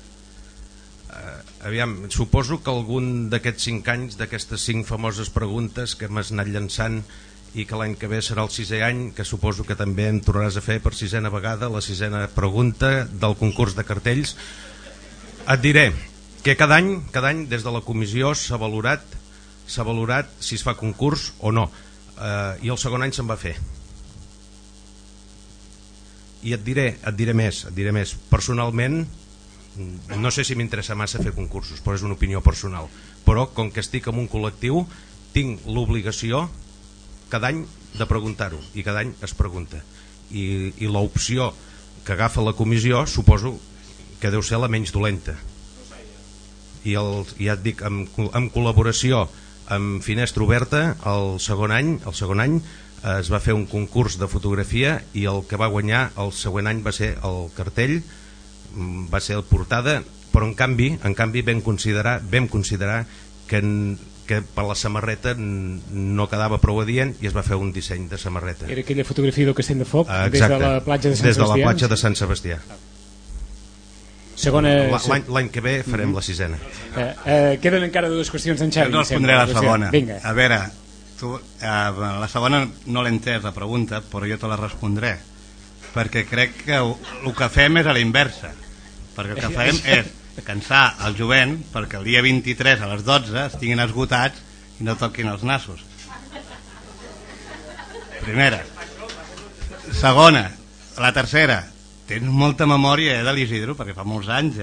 suposo que algun d'aquests 5 anys, d'aquestes 5 famoses preguntes que m'has anat llançant i que l'any que ve serà el 6è any, que suposo que també em tornaràs a fer per 6a vegada la 6a pregunta del concurs de cartells, et diré que cada any des de la comissió s'ha valorat si es fa concurs o no, i el segon any se'n va fer. I et diré més. Personalment no sé si m'interessa massa fer concursos, però és una opinió personal, però com que estic en un col·lectiu tinc l'obligació cada any de preguntar-ho, i cada any es pregunta, i l'opció que agafa la comissió suposo que deu ser la menys dolenta, i ja et dic, en col·laboració amb Finestra Oberta, el segon any es va fer un concurs de fotografia i el que va guanyar el següent any va ser el cartell, va ser el portada, però en canvi vam considerar que per la samarreta no quedava prou adient i es va fer un disseny de samarreta. Era aquella fotografia del Castell de Foc des de la platja de Sant Sebastià? Des de la platja de Sant Sebastià. L'any que ve farem la 6a. Queden encara 2 qüestions en Xavi. Jo no respondré la segona. A veure, tu, la segona no l'he entès la pregunta, però jo te la respondré, perquè crec que el que fem és a la inversa, perquè el que fem és cansar el jovent perquè el dia 23 a les 12 estiguin esgotats i no toquin els nassos. Primera. Segona, la tercera, tens molta memòria de l'Isidro, perquè fa molts anys,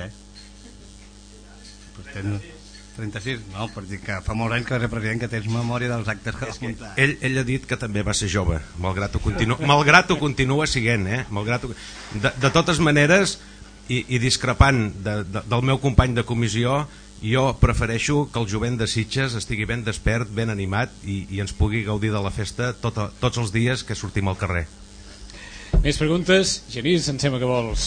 tens 36, no, per dir que fa molts anys que va ser president, que tens memòria dels actes que vas muntar. Ell ha dit que també va ser jove, malgrat ho continua siguent, de totes maneres, i discrepant del meu company de comissió, jo prefereixo que el jovent de Sitges estigui ben despert, ben animat i ens pugui gaudir de la festa tots els dies que sortim al carrer. Més preguntes? Genís, em sembla que vols.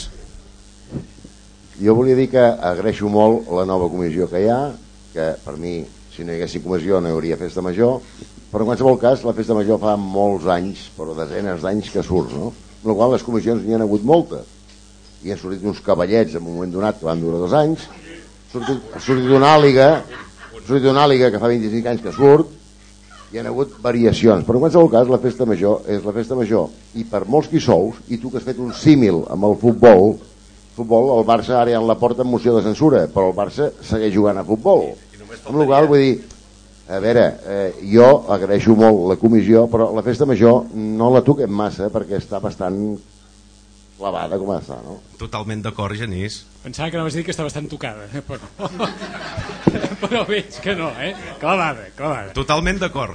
Jo volia dir que agraeixo molt la nova comissió que hi ha, que per mi, si no hi haguessin comissió no hi hauria festa major, però en qualsevol cas la festa major fa molts anys, però desenes d'anys que surt, no? Amb la qual les comissions n'hi han hagut moltes, i han sortit uns cavallets en un moment donat que van durar 2 anys, ha sortit una àliga que fa 25 anys que surt, hi ha hagut variacions, però en qualsevol cas la festa major és la festa major, i per molts qui sous, i tu que has fet un símil amb el futbol, el Barça ara ja en la porta amb moció de censura, però el Barça segueix jugant a futbol, amb la qual vull dir, a veure, jo agraeixo molt la comissió, però la festa major no la toquem massa perquè està bastant clavada com està, no? Totalment d'acord, Genís. Pensava que anaves a dir que està bastant tocada, però veig que no, clavada. Totalment d'acord.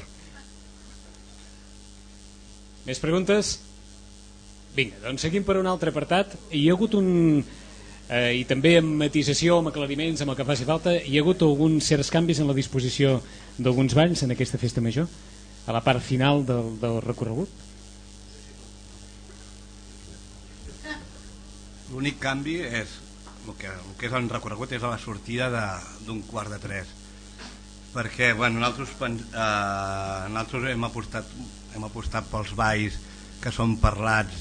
Més preguntes? Vinga, doncs seguim per un altre apartat. Hi ha hagut i també amb matisació, amb aclariments, amb el que faci falta, hi ha hagut alguns certs canvis en la disposició d'alguns balls en aquesta festa major, a la part final del recorregut? L'únic canvi és el que és el recorregut és a la sortida d'un 2:45, perquè nosaltres hem apostat pels balls que són parlats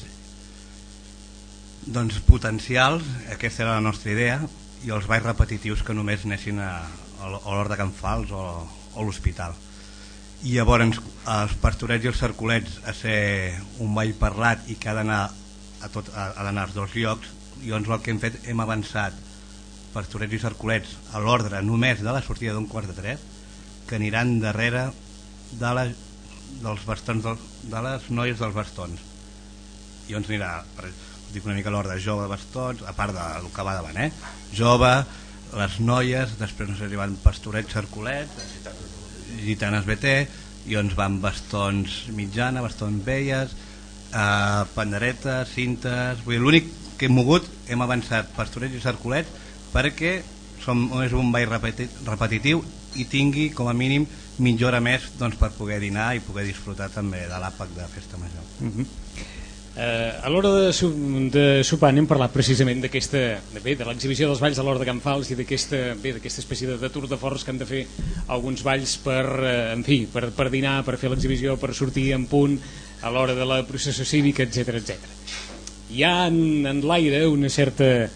potencials, aquesta era la nostra idea, i els balls repetitius que només anessin a l'Hort de Can Fals o l'Hospital. I llavors els pastorets i els cercolets a ser un ball parlat i que ha d'anar als 2 llocs, i doncs el que hem fet, hem avançat pastorets i cercolets a l'ordre només de la sortida d'un 2:45, que aniran darrere dels bastons, de les noies dels bastons, i doncs anirà, dic una mica l'ordre, jove, bastons, a part del que va davant, jove, les noies, després no sé si van pastorets, cercolets, gitanes BT, i doncs van bastons mitjana, bastons velles, panderetes, cintes. Vull dir, l'únic que hem mogut, hem avançat Pastorets i Cercolets perquè és un ball repetitiu i tingui com a mínim mitja hora més per poder dinar i poder disfrutar també de l'àpat de Festa Major. A l'hora de sopar n'hem parlat precisament de l'exhibició dels balls a l'hora de Can Fals i d'aquesta espècie de tour de force que han de fer alguns balls per dinar, per fer l'exhibició, per sortir en punt a l'hora de la processó cívica, etc. Hi ha en l'aire una certa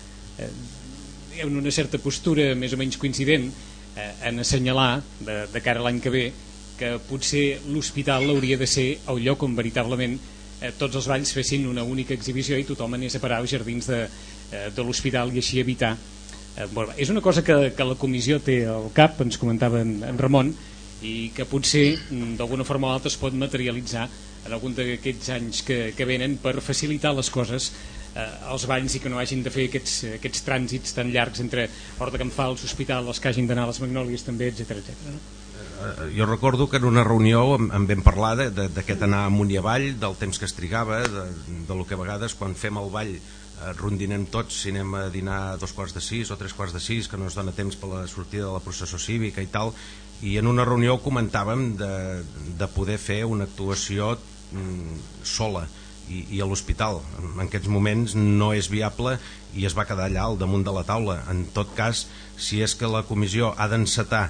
postura més o menys coincident en assenyalar de cara a l'any que ve que potser l'hospital hauria de ser el lloc on veritablement tots els balls fessin una única exhibició i tothom anés a parar als jardins de l'hospital i així evitar és una cosa que la comissió té al cap, ens comentava en Ramon, i que potser d'alguna forma o altra es pot materialitzar en algun d'aquests anys que venen per facilitar les coses als balls i que no hagin de fer aquests trànsits tan llargs entre Hort de Can Fals, Hospital, els que hagin d'anar a les Magnòlies també, etc. Jo recordo que en una reunió en vam parlar d'aquest anar amunt i avall, del temps que es trigava, de lo que a vegades quan fem el ball rondinem tots si anem a dinar a 5:45 o 3:45, que no ens dona temps per la sortida de la processó cívica i tal, i en una reunió comentàvem de poder fer una actuació sola i a l'hospital. En aquests moments no és viable i es va quedar allà al damunt de la taula. En tot cas, si és que la comissió ha d'encetar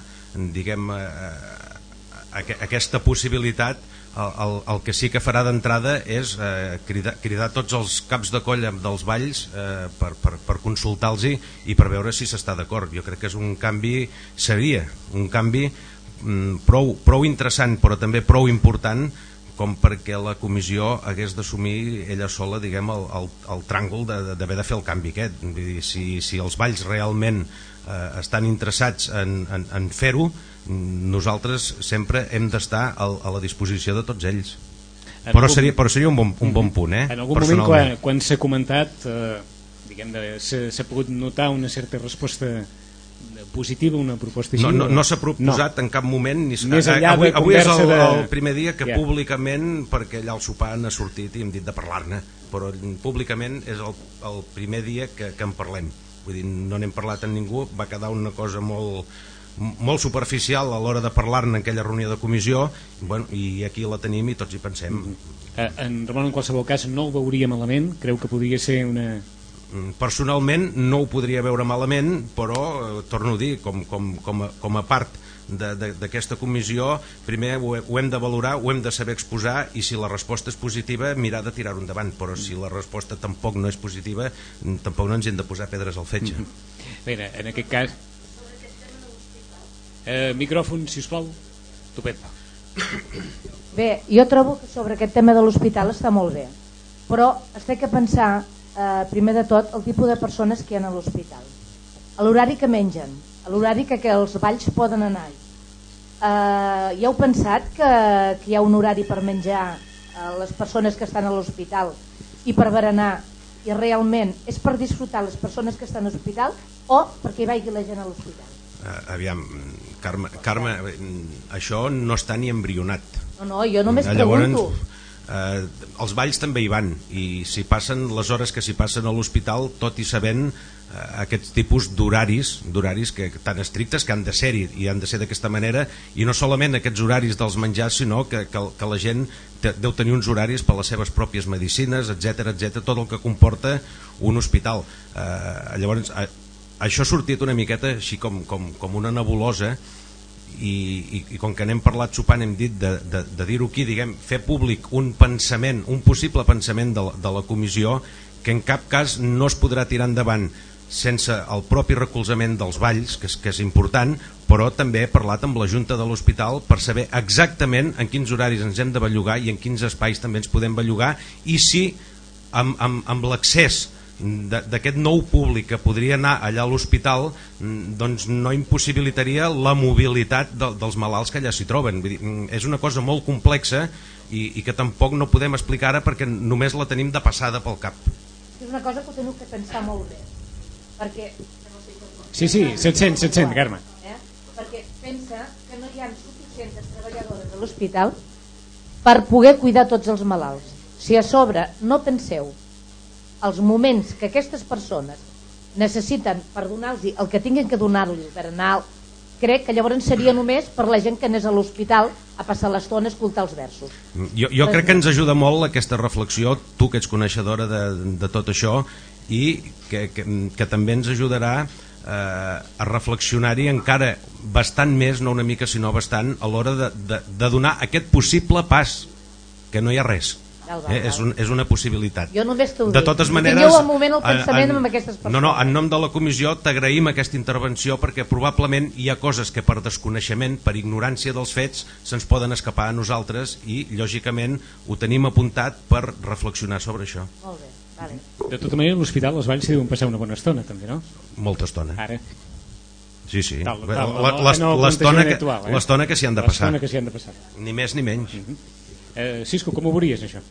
aquesta possibilitat, el que sí que farà d'entrada és cridar tots els caps de colla dels balls per consultar-los i per veure si s'està d'acord. Jo crec que és un canvi, seria un canvi prou interessant però també prou important com perquè la comissió hagués d'assumir ella sola, diguem, el tràngol d'haver de fer el canvi aquest. Vull dir, si els balls realment estan interessats en fer-ho, nosaltres sempre hem d'estar a la disposició de tots ells. Però seria un bon punt, En algun moment quan s'ha comentat s'ha pogut notar una certa resposta positiva, una proposta així? No s'ha proposat en cap moment. Avui és el primer dia que públicament, perquè allà al sopar n'ha sortit i hem dit de parlar-ne, però públicament és el primer dia que en parlem. Vull dir, no n'hem parlat amb ningú, va quedar una cosa molt superficial a l'hora de parlar-ne en aquella reunió de comissió, i aquí la tenim i tots hi pensem. En Ramon, en qualsevol cas, no ho veuria malament? Creu que podria ser una... Personalment no ho podria veure malament, però torno a dir, com a part d'aquesta comissió, primer ho hem de valorar, ho hem de saber exposar, i si la resposta és positiva, mirar de tirar-ho endavant, però si la resposta tampoc no és positiva, tampoc no ens hem de posar pedres al fetge. Bé, en aquest cas micròfon, sisplau. Topet. Bé, jo trobo que sobre aquest tema de l'hospital està molt bé, però es té que pensar primer de tot el tipus de persones que hi ha a l'hospital, a l'horari que mengen, a l'horari que els balls poden anar. Ja heu pensat que hi ha un horari per menjar a les persones que estan a l'hospital i per berenar, i realment és per disfrutar les persones que estan a l'hospital o perquè hi vagi la gent a l'hospital? Aviam, Carme, això no està ni embrionat. No, jo només pregunto. Els balls també hi van, i si passen les hores que s'hi passen a l'hospital, tot i sabent aquests tipus d'horaris tan estrictes que han de ser-hi, i han de ser d'aquesta manera, i no solament aquests horaris dels menjars, sinó que la gent deu tenir uns horaris per les seves pròpies medicines, etc, tot el que comporta un hospital. Llavors, això ha sortit una miqueta així com una nebulosa, i com que n'hem parlat sopant, hem dit de dir-ho aquí, diguem, fer públic un possible pensament de la comissió, que en cap cas no es podrà tirar endavant sense el propi recolzament dels balls, que és important, però també he parlat amb la Junta de l'Hospital per saber exactament en quins horaris ens hem de bellugar i en quins espais també ens podem bellugar, i si amb l'accés d'aquest nou públic que podria anar allà a l'hospital, doncs no impossibilitaria la mobilitat dels malalts que allà s'hi troben. Vull dir, és una cosa molt complexa i que tampoc no podem explicar ara perquè només la tenim de passada pel cap. És una cosa que ho teniu que pensar molt bé, perquè... Sí, se't sent, Carme. Perquè pensa que no hi ha suficients treballadores a l'hospital per poder cuidar tots els malalts. Si a sobre no penseu els moments que aquestes persones necessiten per donar-los el que tinguin que donar-los per anar, crec que llavors seria només per la gent que anés a l'hospital a passar l'estona a escoltar els versos. Jo crec que ens ajuda molt aquesta reflexió, tu que ets coneixedora de tot això, i que també ens ajudarà a reflexionar-hi encara bastant més, no una mica sinó bastant, a l'hora de donar aquest possible pas, que no hi ha res. És una possibilitat. Jo només t'ho dic. De totes maneres, tingueu al moment el pensament amb aquestes persones. No, en nom de la comissió t'agraïm aquesta intervenció, perquè probablement hi ha coses que per desconeixement, per ignorància dels fets, se'ns poden escapar a nosaltres, i lògicament ho tenim apuntat per reflexionar sobre això. Molt bé, vale. De tota manera, a l'hospital els balls s'hi deuen passar una bona estona també, no? Molta estona. Ara. Sí. L'estona que s'hi han de passar. Ni més ni menys. Cisco, com ho veuries això?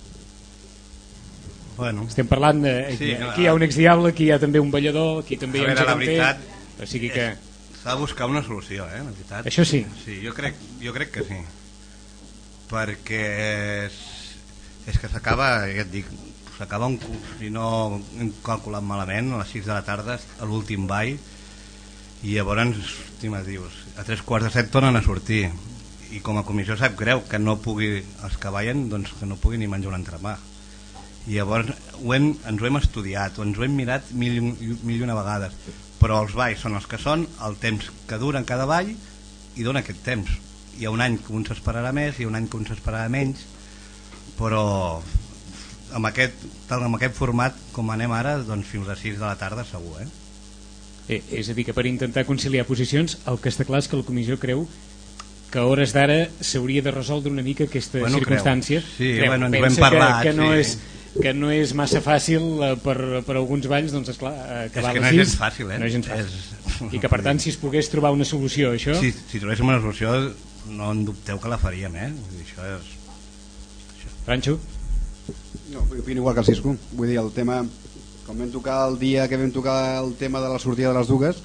Bueno, estem parlant aquí hi ha un exdiable, aquí hi ha també un ballador, aquí també hi ha un geganter, o sigui que s'ha de buscar una solució, la veritat. Això sí. Sí, jo crec que sí, perquè és que s'acaba, ja et dic, s'acaba un curs, si no hem calculat malament, a les 6 de la tarda a l'últim ball, i llavors dius, a 3:15 tornen a sortir, i com a comissió sap greu que no pugui, els que ballen, doncs que no puguin ni menjar un entrepà. I llavors ens ho hem estudiat, ens ho hem mirat mil i una vegades, però els balls són els que són, el temps que duren cada ball i dona aquest temps. Hi ha un any que un s'esperarà més, hi ha un any que un s'esperarà menys, però amb aquest format com anem ara, doncs fins a 6 de la tarda segur. És a dir, que per intentar conciliar posicions, el que està clar és que la comissió creu que a hores d'ara s'hauria de resoldre una mica aquesta circumstància. Sí, ens ho hem parlat. Que no és massa fàcil per alguns balls, doncs esclar, acabar és que no és gens fàcil, no és gens fàcil. I que per tant, si es pogués trobar una solució a això... Si trobéssim una solució, no en dubteu que la faríem, Això és... Francho? No, opino igual que el Cisco. Vull dir, el tema, com vam tocar el dia que vam tocar el tema de la sortida de les dugues,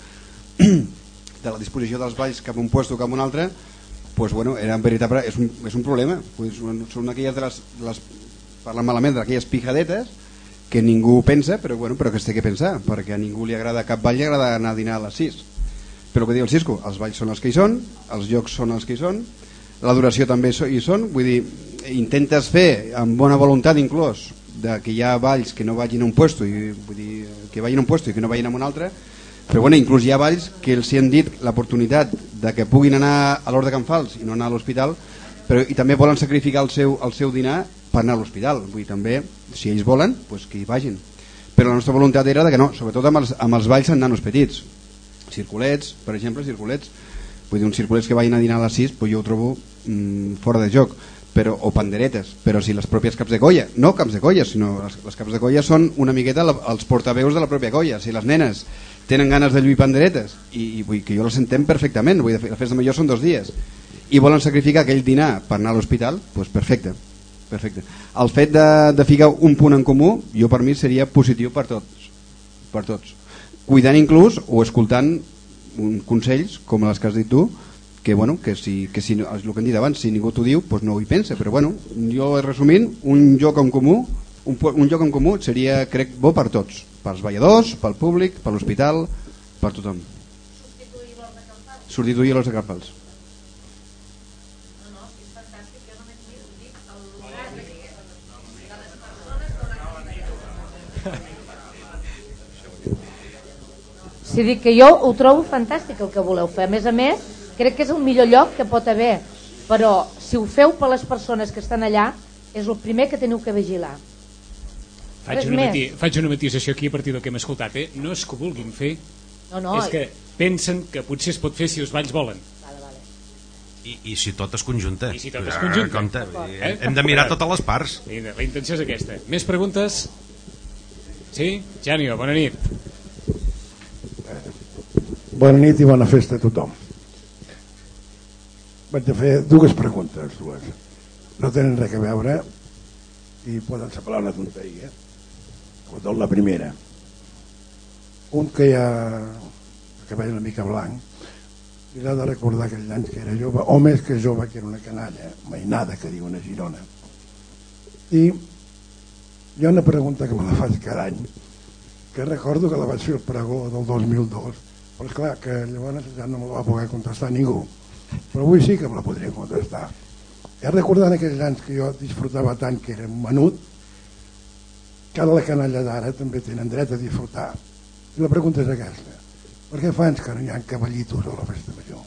de la disposició dels balls cap a un puesto cap a un altre, pues bueno, era en veritat, és un problema. Són aquelles de les parlant malament d'aquelles pijadetes que ningú pensa, però que es té que pensar, perquè a ningú li agrada, cap ball li agrada anar a dinar a les 6. Però el que diu el Cisco, els balls són els que hi són, els llocs són els que hi són, la duració també hi són, vull dir, intentes fer amb bona voluntat inclús de que hi ha balls que no vagin a un puesto, i vull dir, que vagin a un puesto i que no vagin a un altre, però bueno, inclús hi ha balls que els hi han dit l'oportunitat de que puguin anar a l'Hort de Can Fals i no anar a l'hospital, però i també volen sacrificar el seu dinar per anar a l'hospital. Vull dir, també, si ells volen, doncs que hi vagin. Però la nostra voluntat era de que no, sobretot amb els balls en nanos petits. Circulets, per exemple, circulets. Vull dir, uns circulets que vagin a dinar a les 6, doncs jo ho trobo fora de joc. O panderetes, però si les pròpies caps de colla, no caps de colla, sinó les caps de colla són una miqueta els portaveus de la pròpia colla. Si les nenes tenen ganes de lluir panderetes, i vull que jo les entenc perfectament, vull dir, la festa major són 2 dies, i volen sacrificar aquell dinar per anar a l'hospital, doncs perfecte. El fet de ficar un punt en comú, jo per mi seria positiu per tots, cuidant inclús o escoltant consells com els que has dit tu, que si el que hem dit abans, si ningú t'ho diu, doncs no ho hi pensa, però jo resumint, un lloc en comú seria, crec, bo per tots, pels balladors, pel públic, per l'hospital, per tothom. Substituir l'Hort de Can Fals. Si dic que jo ho trobo fantàstic el que voleu fer, a més crec que és el millor lloc que pot haver, però si ho feu per les persones que estan allà és el primer que teniu que vigilar. Faig una matisació aquí a partir del que hem escoltat, no és que ho vulguin fer, és que pensen que potser es pot fer si els balls volen. I si tot es conjunta. Compte, hem de mirar totes les parts. La intenció és aquesta. Més preguntes? Sí? Janio, bona nit. Bona nit i bona festa a tothom. Vaig a fer 2 preguntes, no tenen res a veure i poden semblar una tonteria. Sobretot la primera, un que hi ha que veia una mica blanc, i l'ha de recordar aquell any que era jove, o més que jove, que era una canalla mainada, que diuen a Girona, i hi ha una pregunta que me la faig cada any, que recordo que la vaig fer el pregó del 2002, però esclar, que llavors ja no me la va poder contestar ningú, però avui sí que me la podria contestar. He recordat aquells anys que jo disfrutava tant, que era un menut, que ara la canalla d'ara també tenen dret a disfrutar. I la pregunta és aquesta: per què fa anys que no hi ha cavallitos a la festa major?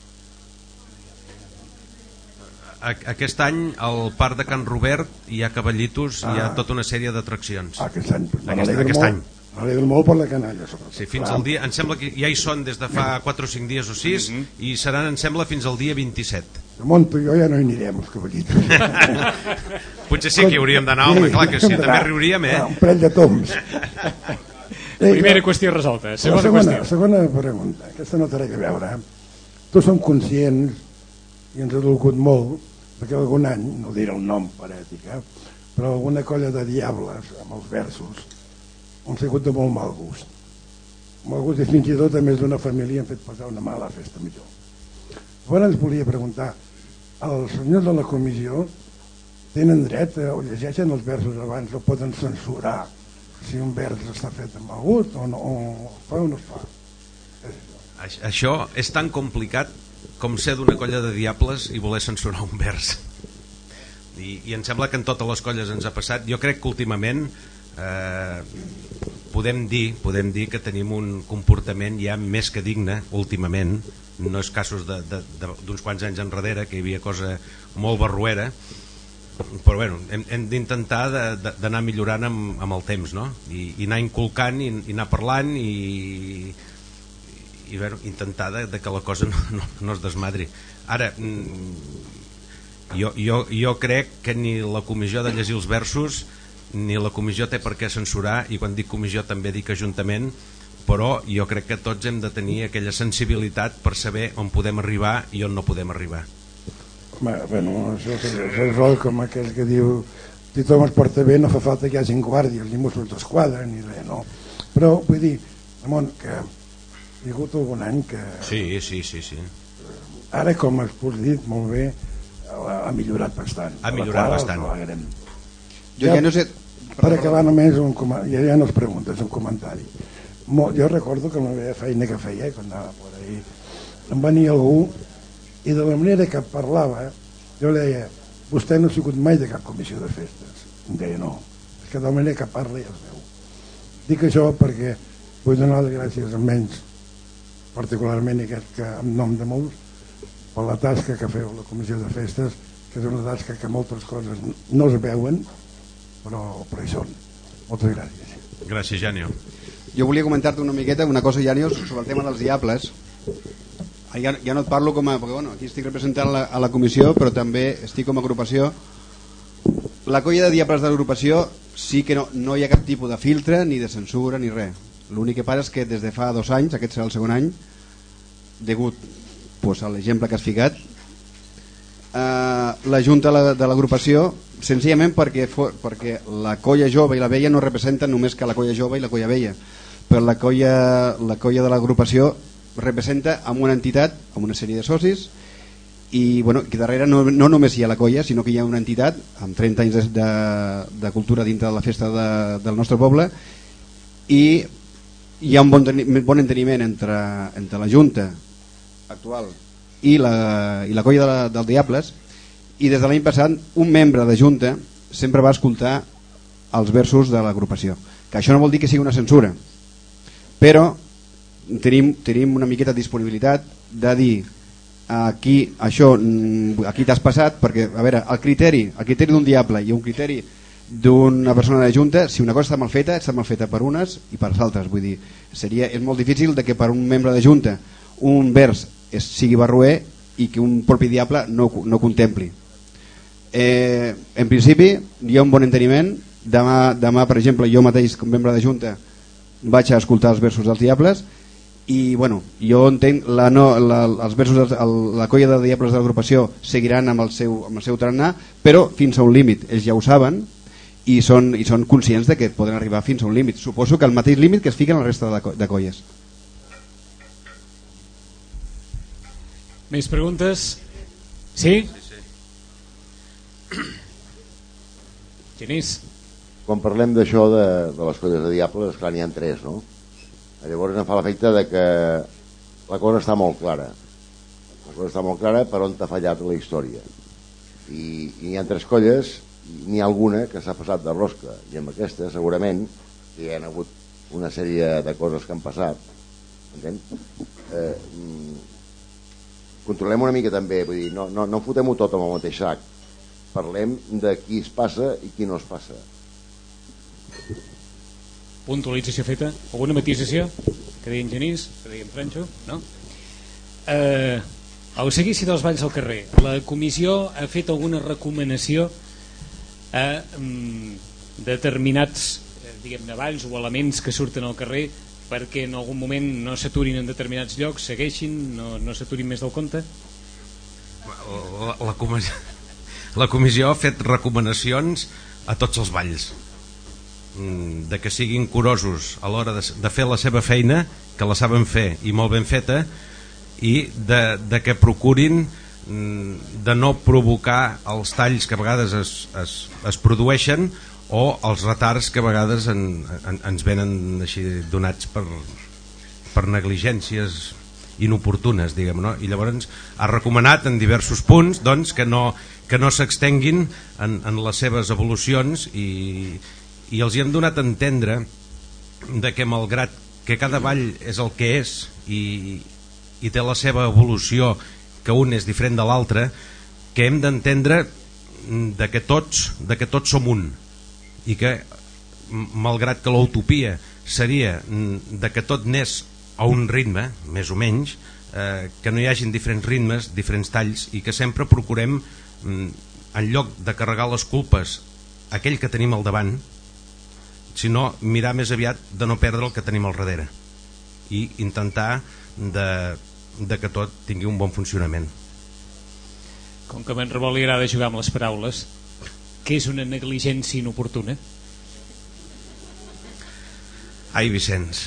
Aquest any al Parc de Can Robert hi ha cavallitos, hi ha tota una sèrie d'atraccions. Aquest any. Aquest any. M'alegro molt per la canalla, sobretot. Sí, fins al dia, em sembla que ja hi són des de fa 4 o 5 dies o 6 i seran, em sembla, fins al dia 27. Ramon, tu i jo ja no hi anirem, els cavallitos. Potser sí que hi hauríem d'anar, home, clar que sí, també riuríem, Un parell de toms. Primera qüestió resolta. Segona pregunta, aquesta no té res a veure. Tots som conscients, i ens ha dolgut molt, perquè algun any, no diré el nom per ètica, però alguna colla de diables amb els versos han sigut de molt mal gust. Mal gust i fins i tot a més d'una família han fet passar una mala festa millor. Llavors ens volia preguntar, els senyors de la comissió tenen dret o llegeixen els versos abans o poden censurar si un vers està fet amb mal gust o no, o fa o no es fa? Això és tan complicat com ser d'una colla de diables i voler censurar un vers. I em sembla que en totes les colles ens ha passat. Jo crec que últimament podem dir que tenim un comportament ja més que digne últimament, no és casos d'uns quants anys enrere que hi havia cosa molt barruera, però bueno, hem d'intentar d'anar millorant amb el temps, no? I anar inculcant i anar parlant i bueno, intentar que la cosa no es desmadri. Ara, jo crec que ni la comissió de llegir els versos ni la comissió té per què censurar, i quan dic comissió també dic ajuntament, però jo crec que tots hem de tenir aquella sensibilitat per saber on podem arribar i on no podem arribar. Bueno, això és com aquell que diu si tothom es porta bé no fa falta que hi hagin guàrdies ni Mossos d'Esquadra ni res, no? Però vull dir, Ramon, que hi ha hagut algun any que... Sí. Ara, com has dit molt bé, ha millorat bastant. Ha millorat bastant. Jo ja no sé... Per acabar només, ja no es preguntes, un comentari. Jo recordo que la meva feina que feia, quan anava per ahí, em venia algú i de la manera que parlava, jo li deia, vostè no ha sigut mai de cap comissió de festes. Em deia, no, és que de la manera que parla ja es veu. Dic això perquè vull donar les gràcies almenys, particularment aquest que en nom de molts, per la tasca que feu la comissió de festes, que és una tasca que moltes coses no es veuen, però hi són. Moltes gràcies. Gràcies, Jànio. Jo volia comentar-te una miqueta una cosa, Jànio, sobre el tema dels diables. Ja no et parlo com a... perquè bueno, aquí estic representant a la comissió, però també estic com a agrupació. La colla de diables de l'agrupació sí que no hi ha cap tipus de filtre, ni de censura, ni res. L'únic que passa és que des de fa 2 anys, aquest serà el segon any, degut a l'exemple que has ficat, la junta de l'agrupació, senzillament perquè la colla jove i la vella no representen només que la colla jove i la colla vella, però la colla de l'agrupació representa amb una entitat, amb una sèrie de socis, i bueno, que darrere no només hi ha la colla, sinó que hi ha una entitat amb 30 anys de cultura dintre de la festa del nostre poble, i hi ha un bon enteniment entre la junta actual i la colla dels diables, i des de l'any passat un membre de junta sempre va escoltar els versos de l'agrupació, que això no vol dir que sigui una censura, però tenim una miqueta de disponibilitat de dir aquí t'has passat, perquè a veure, el criteri d'un diable i un criteri d'una persona de junta, si una cosa està mal feta per unes i per altres, vull dir, és molt difícil de que per un membre de junta un vers sigui barroer i que un propi diable no contempli. En principi hi ha un bon enteniment. Demà per exemple, jo mateix com membre de junta vaig a escoltar els versos dels diables i bueno, jo entenc els versos la colla de diables de l'agrupació seguiran amb el seu tarannà, però fins a un límit, ells ja ho saben i són conscients de que poden arribar fins a un límit, suposo que el mateix límit que es fiquen la resta de colles. Més preguntes? Sí? Genís? quan parlem d'això de les colles de diables, esclar, n'hi ha 3, no? Llavors em fa l'efecte de que la cosa està molt clara. La cosa està molt clara per on t'ha fallat la història. I n'hi ha 3 colles, n'hi ha alguna que s'ha passat de rosca, i amb aquesta segurament hi ha hagut una sèrie de coses que han passat, entens? Controlem una mica també, vull dir, no fotem-ho tot amb el mateix sac, parlem de qui es passa i qui no es passa. Puntualització feta. Alguna matisació? Que deien Genís, que deien Francho, no? El seguici dels balls al carrer. La comissió ha fet alguna recomanació a determinats diguem-ne balls o elements que surten al carrer perquè en algun moment no s'aturin en determinats llocs, segueixin, no s'aturin més del compte? La comissió ha fet recomanacions a tots els balls, de que siguin curosos a l'hora de fer la seva feina, que la saben fer i molt ben feta, i de que procurin de no provocar els talls que a vegades es produeixen o els retards que a vegades ens venen així donats per negligències inoportunes, diguem, no? I llavors ha recomanat en diversos punts, doncs, que no s'extenguin en les seves evolucions i els hi hem donat a entendre de que malgrat que cada ball és el que és i té la seva evolució, que un és diferent de l'altre, que hem d'entendre de que tots som un, i que malgrat que l'utopia seria de que tot n'és a un ritme, més o menys, que no hi hagin diferents ritmes, diferents talls, i que sempre procurem, en lloc de carregar les culpes a aquell que tenim al davant, sinó mirar més aviat de no perdre el que tenim al darrere i intentar de que tot tingui un bon funcionament. Com que a en Rebol li agrada jugar amb les paraules, què és una negligència inoportuna? Ai, Vicenç,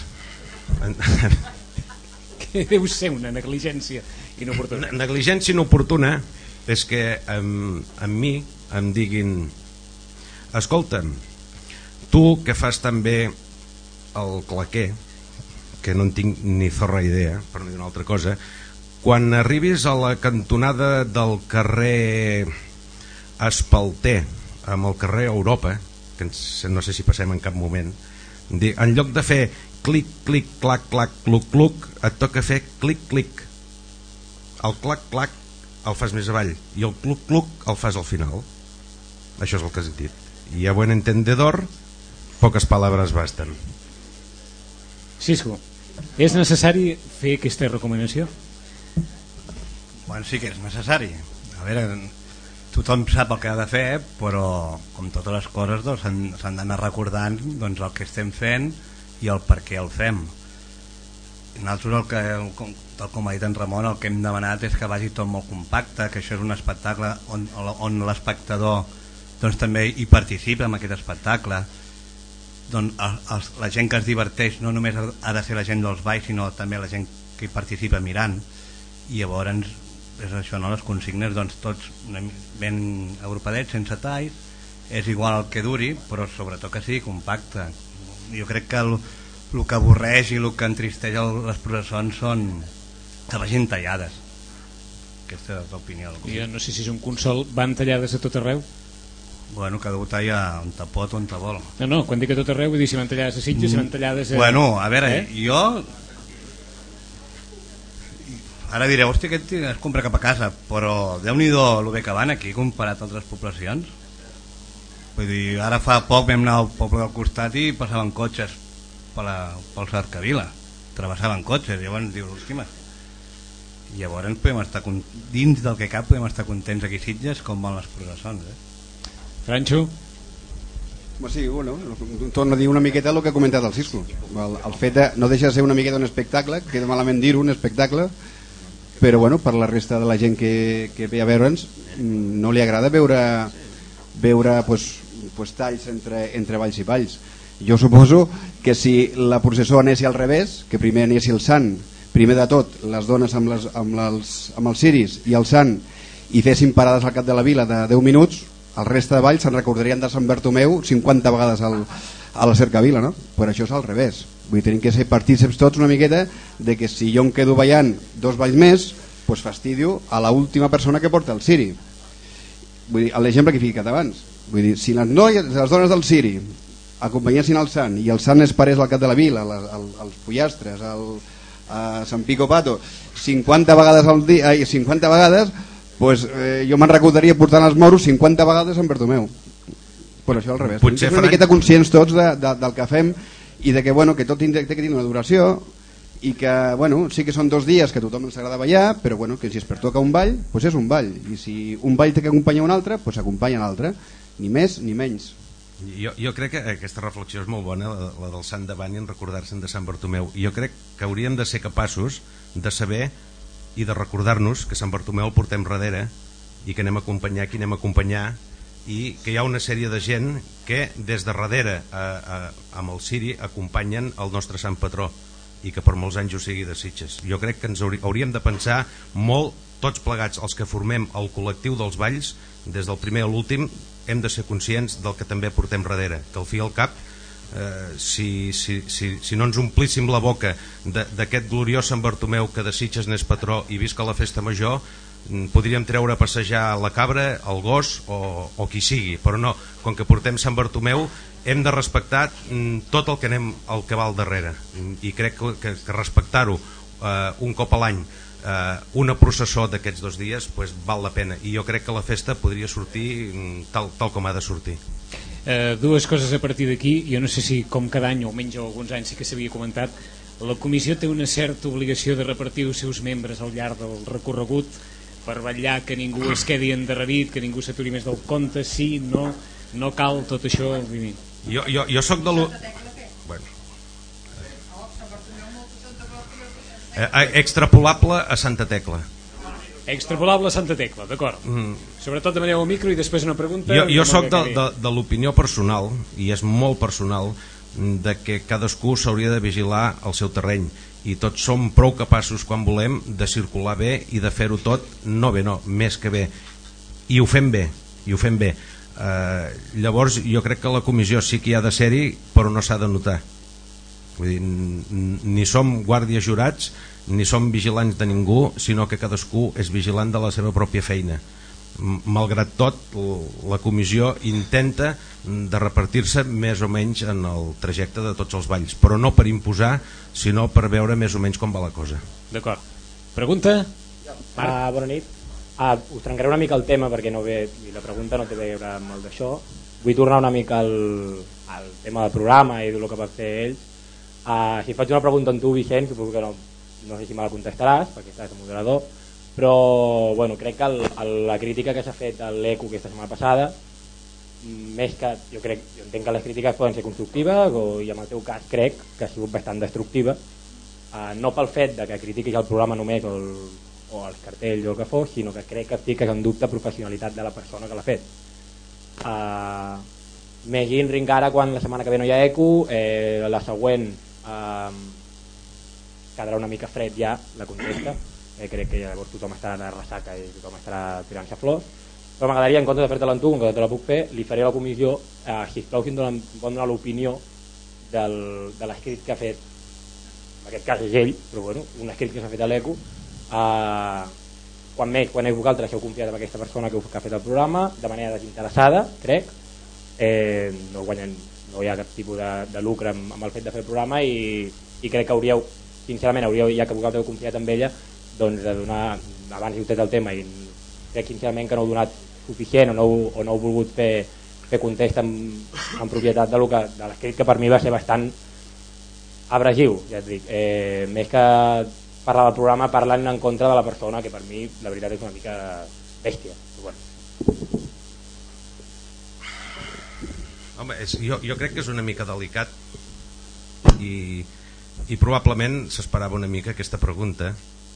què deu ser una negligència inoportuna? Negligència inoportuna és que amb mi em diguin: escolta'm, tu que fas també el claquer, que no en tinc ni zorra idea, per no dir una altra cosa, quan arribis a la cantonada del carrer Espalter amb el carrer Europa, que no sé si passem en cap moment, en lloc de fer clic, clic, clac, clac, cluc, cluc, et toca fer clic, clic. El clac, clac el fas més avall i el cluc, cluc el fas al final. Això és el que has dit. I a buen entendedor, poques paraules basten. Cisco, és necessari fer aquesta recomanació? Bueno, sí que és necessari. A veure, tothom sap el que ha de fer, però com totes les coses doncs, s'han d'anar recordant doncs, el que estem fent i el per què el fem. Nosaltres, tal com ha dit en Ramon, el que hem demanat és que vagi tot molt compacte, que això és un espectacle on l'espectador doncs, també hi participa en aquest espectacle. Doncs la gent que es diverteix no només ha de ser la gent dels balls, sinó també la gent que hi participa mirant. I llavors és això, no? Les consignes doncs, tots ben agrupadets, sense talls, és igual el que duri, però sobretot que sigui compacte. Jo crec que el que avorreix i el que entristeix les processons són que vagin tallades. Aquesta és l'opinió. Jo no sé si és un consol, van tallades a tot arreu? Bueno, cada un talla on te pot, on te vol. No, quan dic a tot arreu vull dir si van tallades a Sitges, si van tallades a... Bueno, a veure, jo... Ara direu, hòstia, aquest es compra cap a casa, però Déu-n'hi-do el bé que van aquí comparat a altres poblacions. Vull dir, ara fa poc vam anar al poble del costat i passaven cotxes pel Cercavila, travessaven cotxes, llavors dius, hòstia, i llavors podem estar dins del que cap podem estar contents aquí a Sitges com van les processons, Francho? Sí, bueno, torno a dir una miqueta el que ha comentat el Cisco. El fet de, no deixa de ser una miqueta un espectacle, queda malament dir-ho, un espectacle, però bueno, per la resta de la gent que ve a veure'ns no li agrada veure pues, talls entre valls i valls. Jo suposo que si la processó anessi al revés, que primer anessi el sant, primer de tot les dones amb els ciris i el sant, i fessin parades al cap de la vila de 10 minuts, el reste de balls se'n recordarien de Sant Bartomeu 50 vegades a la cercavila, no? Per això és al revés. Vull dir, tenim que ser partícips tots una miqueta de que si jo em quedo ballant 2 balls més, doncs fastidio a l'última persona que porta el ciri. Vull dir, l'exemple que he ficat abans. Vull dir, si les dones del ciri acompanyessin el sant i el sant es parés al cap de la vila, als pollastres, a Sant Pico Pato 50 vegades al dia, 50 vegades, pues, jo me'n recordaria portant els moros 50 vegades a Sant Bartomeu. Per això al revés. Potser una miqueta conscients tots del que fem i de que, bueno, que tot té que tenir una duració i que, bueno, sí que són 2 dies que a tothom ens agrada ballar, però bueno, que si es pertoca un ball, pues és un ball, i si un ball té que acompanyar un altre, pues acompanya l'altre, ni més ni menys. Jo crec que aquesta reflexió és molt bona, la del Sant davant i en recordar-se'n de Sant Bartomeu. Jo crec que hauríem de ser capaços de saber i de recordar-nos que Sant Bartomeu el portem darrere i que anem a acompanyar qui anem a acompanyar, i que hi ha una sèrie de gent que des de darrere amb el ciri acompanyen el nostre sant patró i que per molts anys ho sigui de Sitges. Jo crec que ens hauríem de pensar molt, tots plegats, els que formem el col·lectiu dels balls, des del primer a l'últim, hem de ser conscients del que també portem darrere, que al fi i al cap, si no ens omplíssim la boca d'aquest gloriós Sant Bartomeu que de Sitges n'és patró i visca la festa major, podríem treure a passejar la cabra, el gos o qui sigui, però no, com que portem Sant Bartomeu hem de respectar tot el que va al darrere, i crec que respectar-ho un cop a l'any, una processó d'aquests 2 dies, pues, val la pena, i jo crec que la festa podria sortir tal com ha de sortir. 2 coses a partir d'aquí. Jo no sé si com cada any o almenys alguns anys sí que s'havia comentat, la comissió té una certa obligació de repartir els seus membres al llarg del recorregut per vetllar que ningú es quedi endarrerit, que ningú s'aturi més del compte. Sí, no cal tot això. Jo soc de lo... Bueno. Extrapolable a Santa Tecla. Extrapolable a Santa Tecla, d'acord. Sobretot demaneu al micro i després una pregunta. Jo soc de l'opinió personal, i és molt personal, de que cadascú s'hauria de vigilar el seu terreny, i tots som prou capaços quan volem de circular bé i de fer-ho tot més que bé, i ho fem bé, llavors jo crec que la comissió sí que hi ha de ser-hi, però no s'ha de notar. Vull dir, ni som guàrdies jurats ni som vigilants de ningú, sinó que cadascú és vigilant de la seva pròpia feina. Malgrat tot, la comissió intenta de repartir-se més o menys en el trajecte de tots els balls, però no per imposar, sinó per veure més o menys com va la cosa. D'acord. Pregunta? Bona nit. Us trencaré una mica el tema perquè no ve, i la pregunta no té a veure amb el d'això. Vull tornar una mica al tema del programa i del que va fer ells. Si faig una pregunta amb tu, Vicent, suposo que no sé si me la contestaràs perquè estàs de moderador, però bueno, crec que la crítica que s'ha fet a l'ECO aquesta setmana passada, més que jo entenc que les crítiques poden ser constructives, i en el teu cas crec que ha sigut bastant destructiva, no pel fet de que critiquis el programa només o els cartells o el que fos, sinó que crec que fiques en dubte professionalitat de la persona que l'ha fet. M'imagino encara quan la setmana que ve no hi ha ECO, la següent quedarà una mica fred ja la contesta, crec que llavors tothom estarà de ressaca i tothom estarà tirant-se flors, però m'agradaria, en comptes de fer-te-la amb tu, com que te la puc fer, li faré a la comissió, sisplau, si em poden donar l'opinió de l'escrit que ha fet, en aquest cas és ell, però bueno, un escrit que s'ha fet a l'ECO, quan vosaltres heu confiat en aquesta persona que ha fet el programa, de manera desinteressada, crec, no hi ha cap tipus de lucre amb el fet de fer el programa, i crec que hauríeu, sincerament, ja que vosaltres heu confiat en ella, doncs de donar, abans heu tret el tema, i crec sincerament que no heu donat suficient o no heu volgut fer context en propietat de l'escrit, que per mi va ser bastant abrasiu, ja et dic, més que parlar del programa, parlant en contra de la persona, que per mi la veritat és una mica bèstia. Home, jo crec que és una mica delicat i probablement s'esperava una mica aquesta pregunta,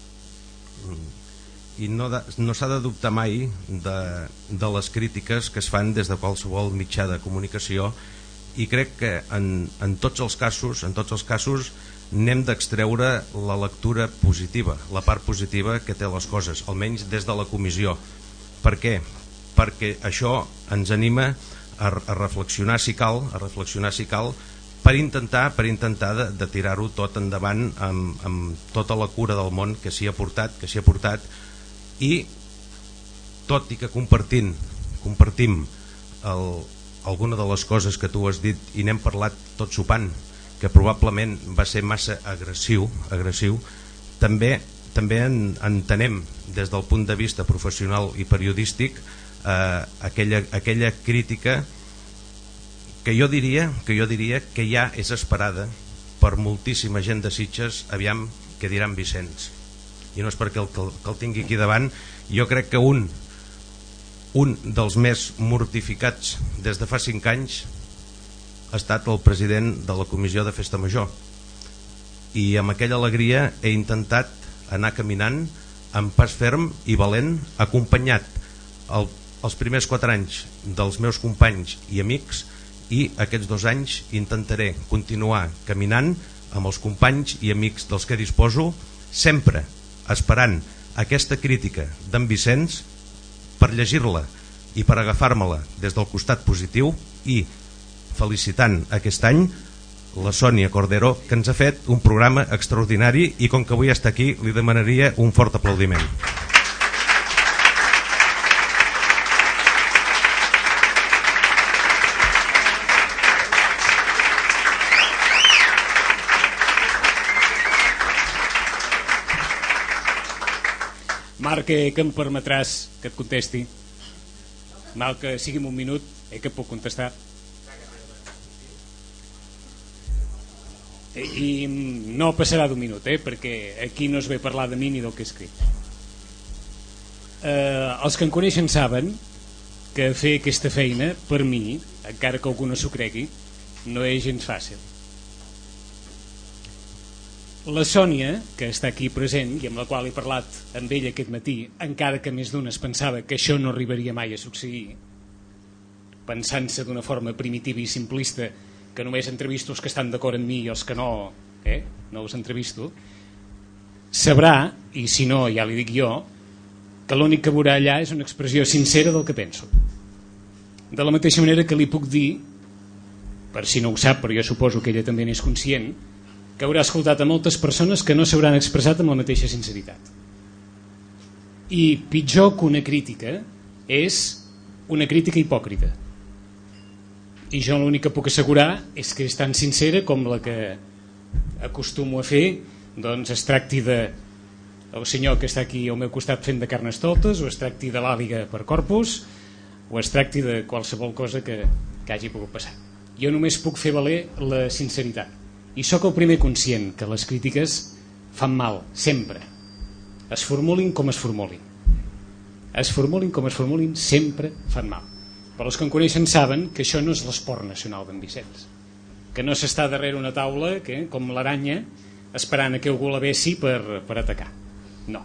i no s'ha de dubtar mai de les crítiques que es fan des de qualsevol mitjà de comunicació, i crec que en tots els casos n'hem d'extreure la lectura positiva, la part positiva que té les coses, almenys des de la comissió. Per què? Perquè això ens anima a reflexionar si cal, per intentar de tirar-ho tot endavant amb tota la cura del món que s'hi ha portat, i tot i que compartim alguna de les coses que tu has dit i n'hem parlat tot sopant, que probablement va ser massa agressiu, també entenem des del punt de vista professional i periodístic aquella crítica que jo diria que ja és esperada per moltíssima gent de Sitges. Aviam què diran Vicenç, i no és perquè el tingui aquí davant. Jo crec que un dels més mortificats des de fa 5 anys ha estat el president de la comissió de Festa Major, i amb aquella alegria he intentat anar caminant amb pas ferm i valent, acompanyat els primers 4 anys dels meus companys i amics, i aquests 2 anys intentaré continuar caminant amb els companys i amics dels que disposo, sempre esperant aquesta crítica d'en Vicenç per llegir-la i per agafar-me-la des del costat positiu, i felicitant aquest any la Sònia Cordero, que ens ha fet un programa extraordinari, i com que avui està aquí li demanaria un fort aplaudiment. Marc, que em permetràs que et contesti? Mal que sigui en un minut, que et puc contestar. I no passarà d'un minut, perquè aquí no es ve a parlar de mi ni del que he escrit. Els que em coneixen saben que fer aquesta feina, per mi, encara que algú no s'ho cregui, no és gens fàcil. La Sònia, que està aquí present i amb la qual he parlat amb ella aquest matí, encara que més d'una es pensava que això no arribaria mai a succeir, pensant-se d'una forma primitiva i simplista, que només entrevisto els que estan d'acord amb mi i els que no, no els entrevisto, sabrà, i si no ja li dic jo, que l'únic que veurà allà és una expressió sincera del que penso. De la mateixa manera que li puc dir, per si no ho sap, però jo suposo que ella també n'és conscient, que haurà escoltat a moltes persones que no s'hauran expressat amb la mateixa sinceritat. I pitjor que una crítica és una crítica hipòcrita. I jo l'únic que puc assegurar és que és tan sincera com la que acostumo a fer, doncs es tracti de el senyor que està aquí al meu costat fent de carnestoltes, o es tracti de l'àliga per Corpus, o es tracti de qualsevol cosa que hagi pogut passar. Jo només puc fer valer la sinceritat. I sóc el primer conscient que les crítiques fan mal, sempre. Es formulin com es formulin. Es formulin com es formulin, sempre fan mal. Però els que em coneixen saben que això no és l'esport nacional d'en Vicenç. Que no s'està darrere una taula, com l'aranya, esperant a que algú la vessi per atacar. No.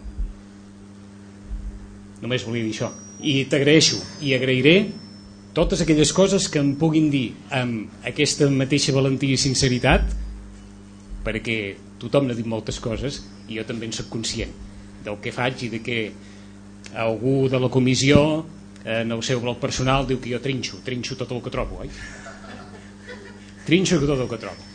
Només volia dir això. I t'agraeixo i agrairé totes aquelles coses que em puguin dir amb aquesta mateixa valentia i sinceritat, perquè tothom n'ha dit moltes coses i jo també en soc conscient del que faig i de que algú de la comissió en el seu blog personal diu que jo trinxo tot el que trobo, oi? Trinxo tot el que trobo.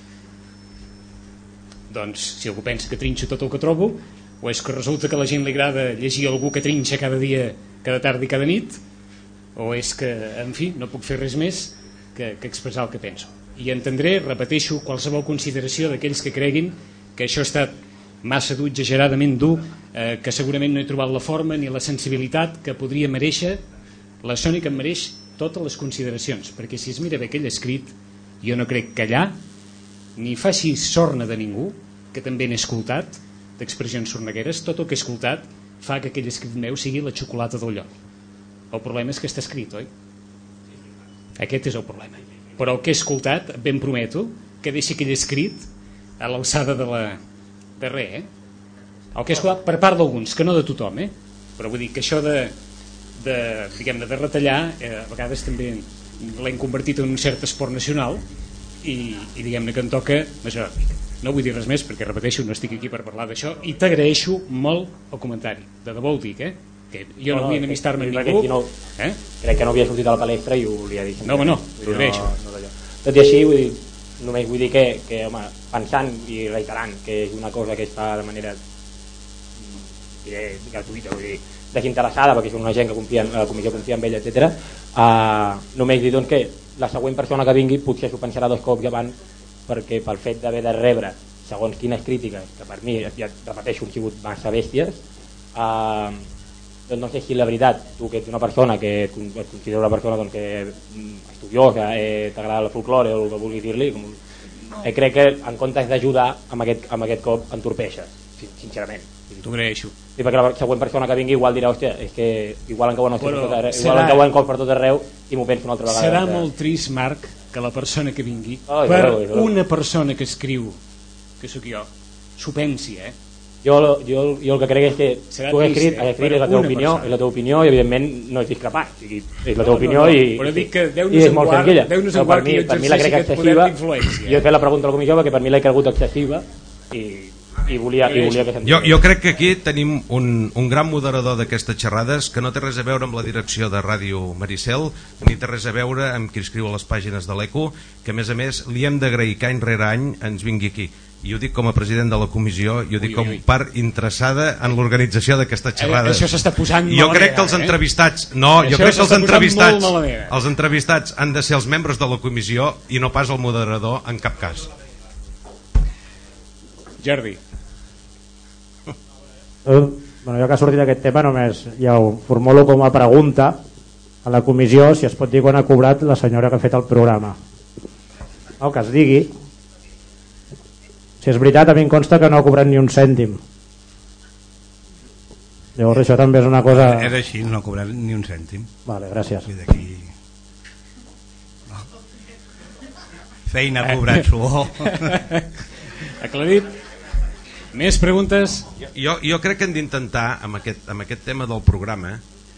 Doncs si algú pensa que trinxo tot el que trobo, o és que resulta que a la gent li agrada llegir algú que trinxa cada dia, cada tarda i cada nit, o és que, en fi, no puc fer res més que expressar el que penso. I entendré, repeteixo, qualsevol consideració d'aquells que creguin que això ha estat massa dur, exageradament dur, que segurament no he trobat la forma ni la sensibilitat que podria mereixer la Sònia, que em mereix totes les consideracions, perquè si es mira bé aquell escrit, jo no crec que allà ni faci sorna de ningú, que també n'he escoltat d'expressions sornegueres. Tot el que he escoltat fa que aquell escrit meu sigui la xocolata del lloc. El problema és que està escrit, oi? Aquest és el problema. Però el que he escoltat, ben prometo, que deixi aquell escrit a l'alçada de res, El que he escoltat per part d'alguns, que no de tothom, Però vull dir que això de retallar, a vegades també l'hem convertit en un cert esport nacional i diguem-ne que em toca majorment. No vull dir res més perquè, repeteixo, no estic aquí per parlar d'això i t'agraeixo molt el comentari, de debò ho dic, que jo no vull enemistar-me amb ningú. Crec que no havia sortit a la palestra i ho volia dir. No, home, no, t'ho agraeixo. Tot i així, només vull dir que home, pensant i reiterant que és una cosa que es fa de manera gratuïta, vull dir, desinteressada, perquè és una gent que la comissió confia en ella, etc. Només dir doncs, que la següent persona que vingui potser s'ho pensarà 2 cops abans, perquè pel fet d'haver de rebre segons quines crítiques, que per mi, ja repeteixo, han sigut massa bèsties, doncs no sé si la veritat, tu que ets una persona que et considera una persona doncs, que estudiosa, t'agrada el folklore o el que vulguis dir-li, crec que en comptes d'ajudar amb aquest cop entorpeixes, sincerament. T'ho agraeixo. Sí, perquè la següent persona que vingui igual dirà, hòstia, és que igual en cauen cops per tot arreu i m'ho penso una altra vegada. Serà molt trist, Marc, que la persona que vingui, per una persona que escriu, que sóc jo, s'ho pensi, Jo el que crec és que tu has escrit és la teva opinió i evidentment no és discrepant, és la teva opinió i és molt senzilla. Per mi la crec excessiva. Jo he fet la pregunta a la comissió perquè per mi l'he cregut excessiva i volia que se'n... Jo crec que aquí tenim un gran moderador d'aquestes xerrades que no té res a veure amb la direcció de Ràdio Maricel ni té res a veure amb qui escriu a les pàgines de l'ECO, que a més li hem d'agrair que any rere any ens vingui aquí. I ho dic com a president de la comissió i ho dic com part interessada en l'organització d'aquestes xerrades. Això s'està posant jo crec que els entrevistats els entrevistats han de ser els membres de la comissió i no pas el moderador en cap cas. Jordi. Jo que ha sortit aquest tema només ja ho formulo com a pregunta a la comissió, si es pot dir quan ha cobrat la senyora que ha fet el programa, que es digui. Si és veritat, a mi em consta que no ha cobrat ni un cèntim. Llavors això també és una cosa... És així, no ha cobrat ni un cèntim. Vale, gràcies. I d'aquí... Feina ha cobrat suor. Aclarit. Més preguntes? Jo crec que hem d'intentar, amb aquest tema del programa,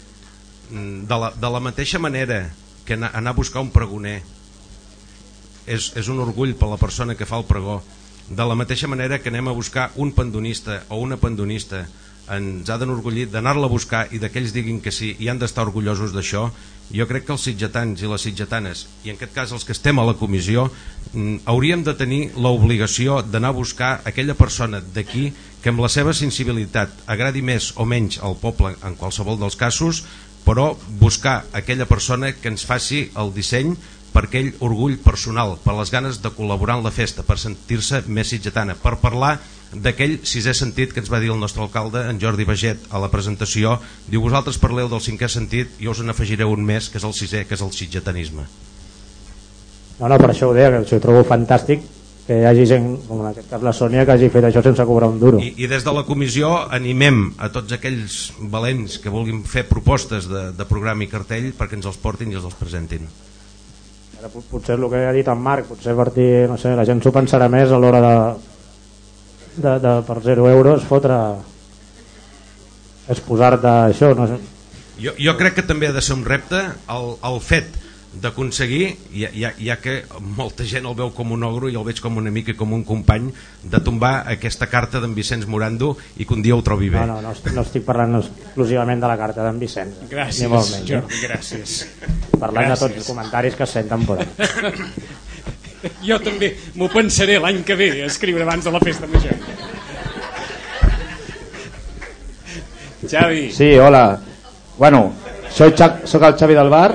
de la mateixa manera que anar a buscar un pregoner és un orgull per la persona que fa el pregó, de la mateixa manera que anem a buscar un pandonista o una pandonista ens ha d'enorgullir d'anar-la a buscar i que ells diguin que sí i han d'estar orgullosos d'això. Jo crec que els sitgetans i les sitgetanes, i en aquest cas els que estem a la comissió, hauríem de tenir l'obligació d'anar a buscar aquella persona d'aquí que amb la seva sensibilitat agradi més o menys al poble en qualsevol dels casos, però buscar aquella persona que ens faci el disseny per aquell orgull personal, per les ganes de col·laborar en la festa, per sentir-se més sitgetana, per parlar d'aquell sisè sentit que ens va dir el nostre alcalde, en Jordi Baget, a la presentació. Diu, vosaltres parleu del 5è sentit, jo us n'afegiré un més, que és el 6è, que és el sitgetanisme. No, per això ho deia, que ho trobo fantàstic que hi hagi gent, com en aquest cas la Sònia, que hagi fet això sense cobrar un duro. I des de la comissió animem a tots aquells valents que vulguin fer propostes de programa i cartell perquè ens els portin i ens els presentin. Ara, potser el que ha dit en Marc, potser per dir, no sé, la gent s'ho pensarà més a l'hora de per 0 euros fotre exposar-te això, no sé. Jo crec que també ha de ser un repte el fet d'aconseguir, ja que molta gent el veu com un ogro i el veig com un amic i com un company, de tombar aquesta carta d'en Vicenç Morando i que un dia ho trobi bé. No estic parlant exclusivament de la carta d'en Vicenç. Gràcies, Jordi, gràcies. Parlant de tots els comentaris que es senten per ahí. Jo també m'ho pensaré l'any que ve a escriure abans de la festa major. Xavi. Sí, hola. Bueno, soc el Xavi del bar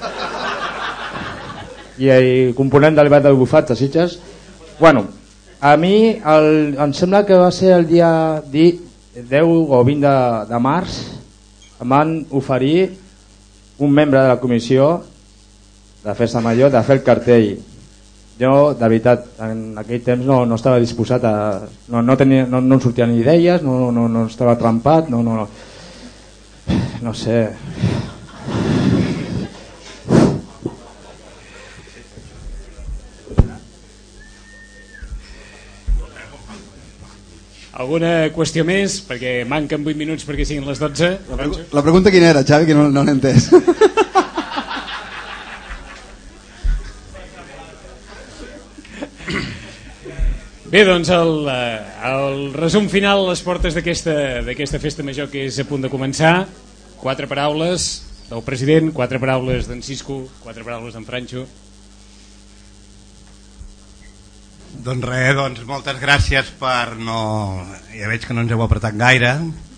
i el component del bar del Bufat de Sitges. Bueno, a mi em sembla que va ser el dia 10 o 20 de març, em van oferir un membre de la comissió de Festa Major de fer el cartell. Jo, de veritat, en aquell temps no estava disposat a... No em sortien ni idees, no estava trempat, no sé... Alguna qüestió més? Perquè manquen 8 minuts perquè siguin les 12. La pregunta quina era, Xavi, que no l'he entès. Bé, doncs el resum final a les portes d'aquesta festa major que és a punt de començar. 4 paraules del president, 4 paraules d'en Cisco, 4 paraules d'en Franxo. Doncs res, doncs moltes gràcies per no... Ja veig que no ens heu apretat gaire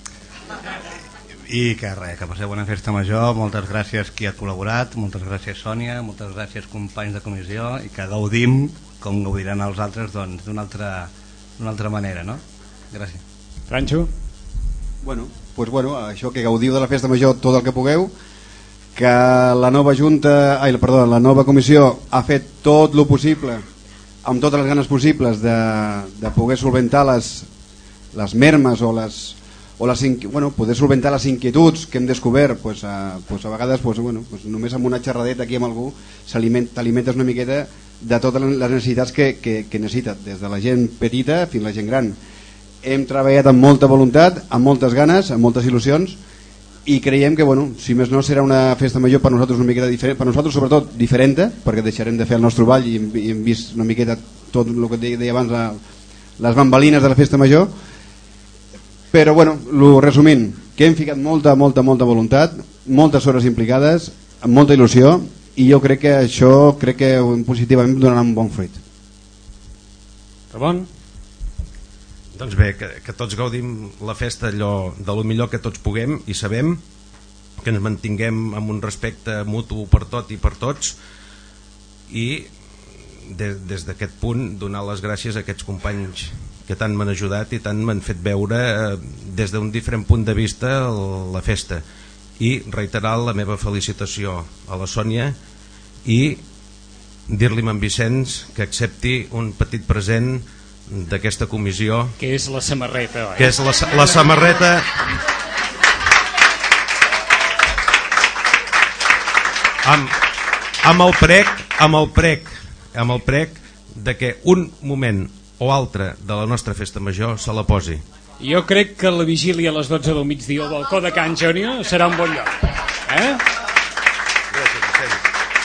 i que res, que passeu bona festa major. Moltes gràcies qui ha col·laborat, moltes gràcies Sònia, moltes gràcies companys de comissió, i que gaudim com gaudiran els altres, doncs d'una altra manera, no? Gràcies. Franxo? Bueno, això, que gaudiu de la festa major tot el que pugueu, que la nova la nova comissió ha fet tot el possible, amb totes les ganes possibles de poder solventar les mermes o poder solventar les inquietuds que hem descobert. A vegades només amb una xerradeta aquí amb algú t'alimentes una miqueta de totes les necessitats que necessita, des de la gent petita fins a la gent gran. Hem treballat amb molta voluntat, amb moltes ganes, amb moltes il·lusions, i creiem que, si més no, serà una festa major per nosaltres una miqueta diferent, per nosaltres sobretot diferent, perquè deixarem de fer el nostre ball i hem vist una miqueta tot el que deia abans, les bambalines de la festa major. Però resumint, que hem ficat molta voluntat, moltes hores implicades, amb molta il·lusió, i jo crec que això positivament donarà un bon fruit. Ramon? Doncs bé, que tots gaudim la festa allò de lo millor que tots puguem, i sabem que ens mantinguem amb un respecte mutu per tot i per tots, i des d'aquest punt donar les gràcies a aquests companys que tant m'han ajudat i tant m'han fet veure des d'un diferent punt de vista la festa, i reiterar la meva felicitació a la Sònia i dir-li a en Vicenç que accepti un petit present d'aquesta comissió, que és la samarreta, oi? Que és la samarreta amb el prec de que un moment o altre de la nostra festa major se la posi. Jo crec que la vigília a les 12 del migdia al balcó de Can Jònia serà un bon lloc. Gràcies, Vicenç.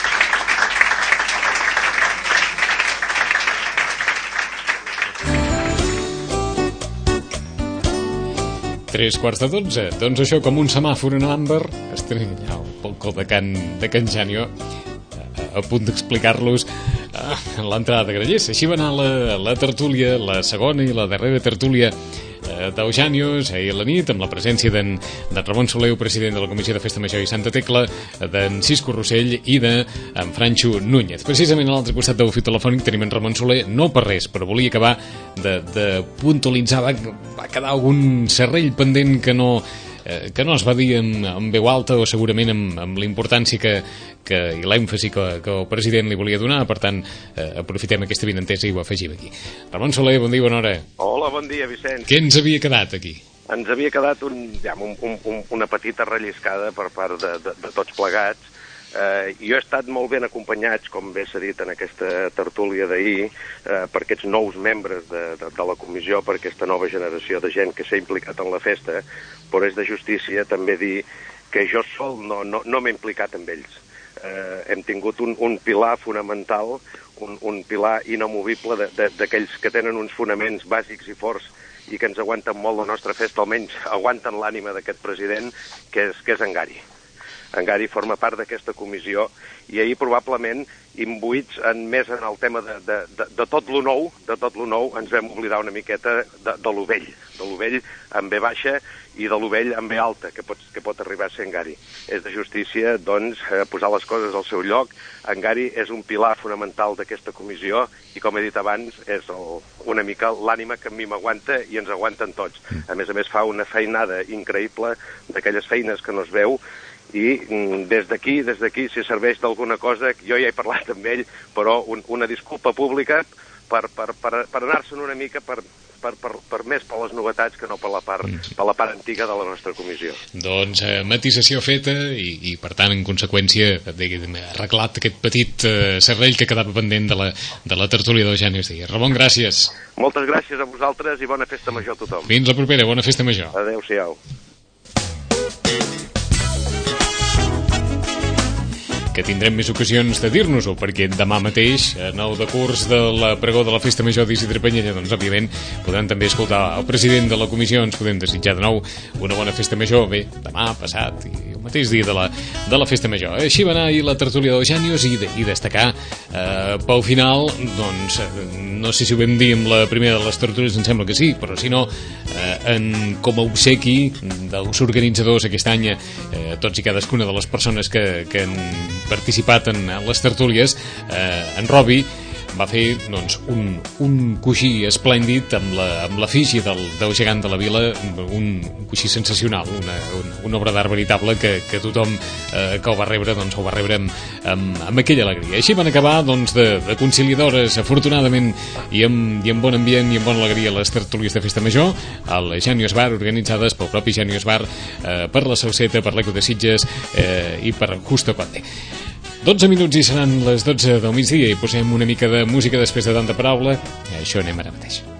Tres quarts de 12. Doncs això, com un semàfor en l'àmbar, estarem allà al balcó de Can Jànio a punt d'explicar-los l'entrada de Grallers. Així va anar la tertúlia, la segona i la darrera tertúlia d'Eugènios ahir a la nit, amb la presència d'en Ramon Soleu, president de la Comissió de Festa Major i Santa Tecla, d'en Cisco Rossell i d'en Franxo Núñez. Precisament a l'altre costat del fil telefònic tenim en Ramon Soler, no per res, però volia acabar de puntualitzar, va quedar algun serrell pendent que no es va dir en veu alta, o segurament amb la importància i l'èmfasi que el president li volia donar. Per tant, aprofitem aquesta vinentesa i ho afegim aquí. Ramon Soler, bon dia, bona hora. Hola, bon dia, Vicenç. Què ens havia quedat aquí? Ens havia quedat una petita relliscada per part de tots plegats. Jo he estat molt ben acompanyats, com bé s'ha dit en aquesta tertúlia d'ahir, per aquests nous membres de la comissió, per aquesta nova generació de gent que s'ha implicat en la festa, però és de justícia també dir que jo sol no m'he implicat amb ells. Hem tingut un pilar fonamental, un pilar inamovible d'aquells que tenen uns fonaments bàsics i forts i que ens aguanten molt la nostra festa, almenys aguanten l'ànima d'aquest president, que és en Gari. En Gari forma part d'aquesta comissió, i ahir probablement imbuïts més en el tema de tot lo nou, ens vam oblidar una miqueta de lo vell amb B baixa i de lo vell amb B alta, que pot arribar a ser en Gari. És de justícia, doncs, posar les coses al seu lloc. En Gari és un pilar fonamental d'aquesta comissió i, com he dit abans, és una mica l'ànima que a mi m'aguanta i ens aguanten tots. A més, fa una feinada increïble, d'aquelles feines que no es veu, i des d'aquí, si serveix d'alguna cosa, jo ja he parlat amb ell, però una disculpa pública per anar-se'n una mica per més per les novetats que no per la part antiga de la nostra comissió. Doncs matisació feta i per tant, en conseqüència, arreglat aquest petit serrell que quedava pendent de la tertúlia d'Eugènios d'ahir. Ramon, gràcies. Moltes gràcies a vosaltres i bona festa major a tothom. Fins la propera, bona festa major. Adéu-siau. que tindrem més ocasions de dir-nos-ho, perquè demà mateix, en el decurs del pregó de la Festa Major d'Isidre Penyella, doncs, òbviament, podran també escoltar el president de la comissió. Ens podem desitjar de nou una bona Festa Major, bé, demà, passat, i el mateix dia de la Festa Major. Així va anar ahir la tertúlia d'Eugènios i destacar pel final, doncs, no sé si ho vam dir amb la primera de les tertúlies, em sembla que sí, però si no, com a obsequi dels organitzadors aquest any, tots i cadascuna de les persones que han participat en les tertúlies, en Robi va fer, doncs, un coixí esplèndid amb l'efígie del gegant de la vila, un coixí sensacional, una obra d'art veritable que tothom que ho va rebre, doncs, ho va rebre amb aquella alegria. Així van acabar, doncs, de conciliadores, afortunadament, i amb bon ambient i amb bona alegria, les tertúlies de Festa Major al Genius Bar, organitzades pel propi Genius Bar, per la Salseta, per l'Eco de Sitges i per Justo Conde. 12 minuts i seran les 12 del migdia i posem una mica de música després de tanta paraula. Això anem ara mateix.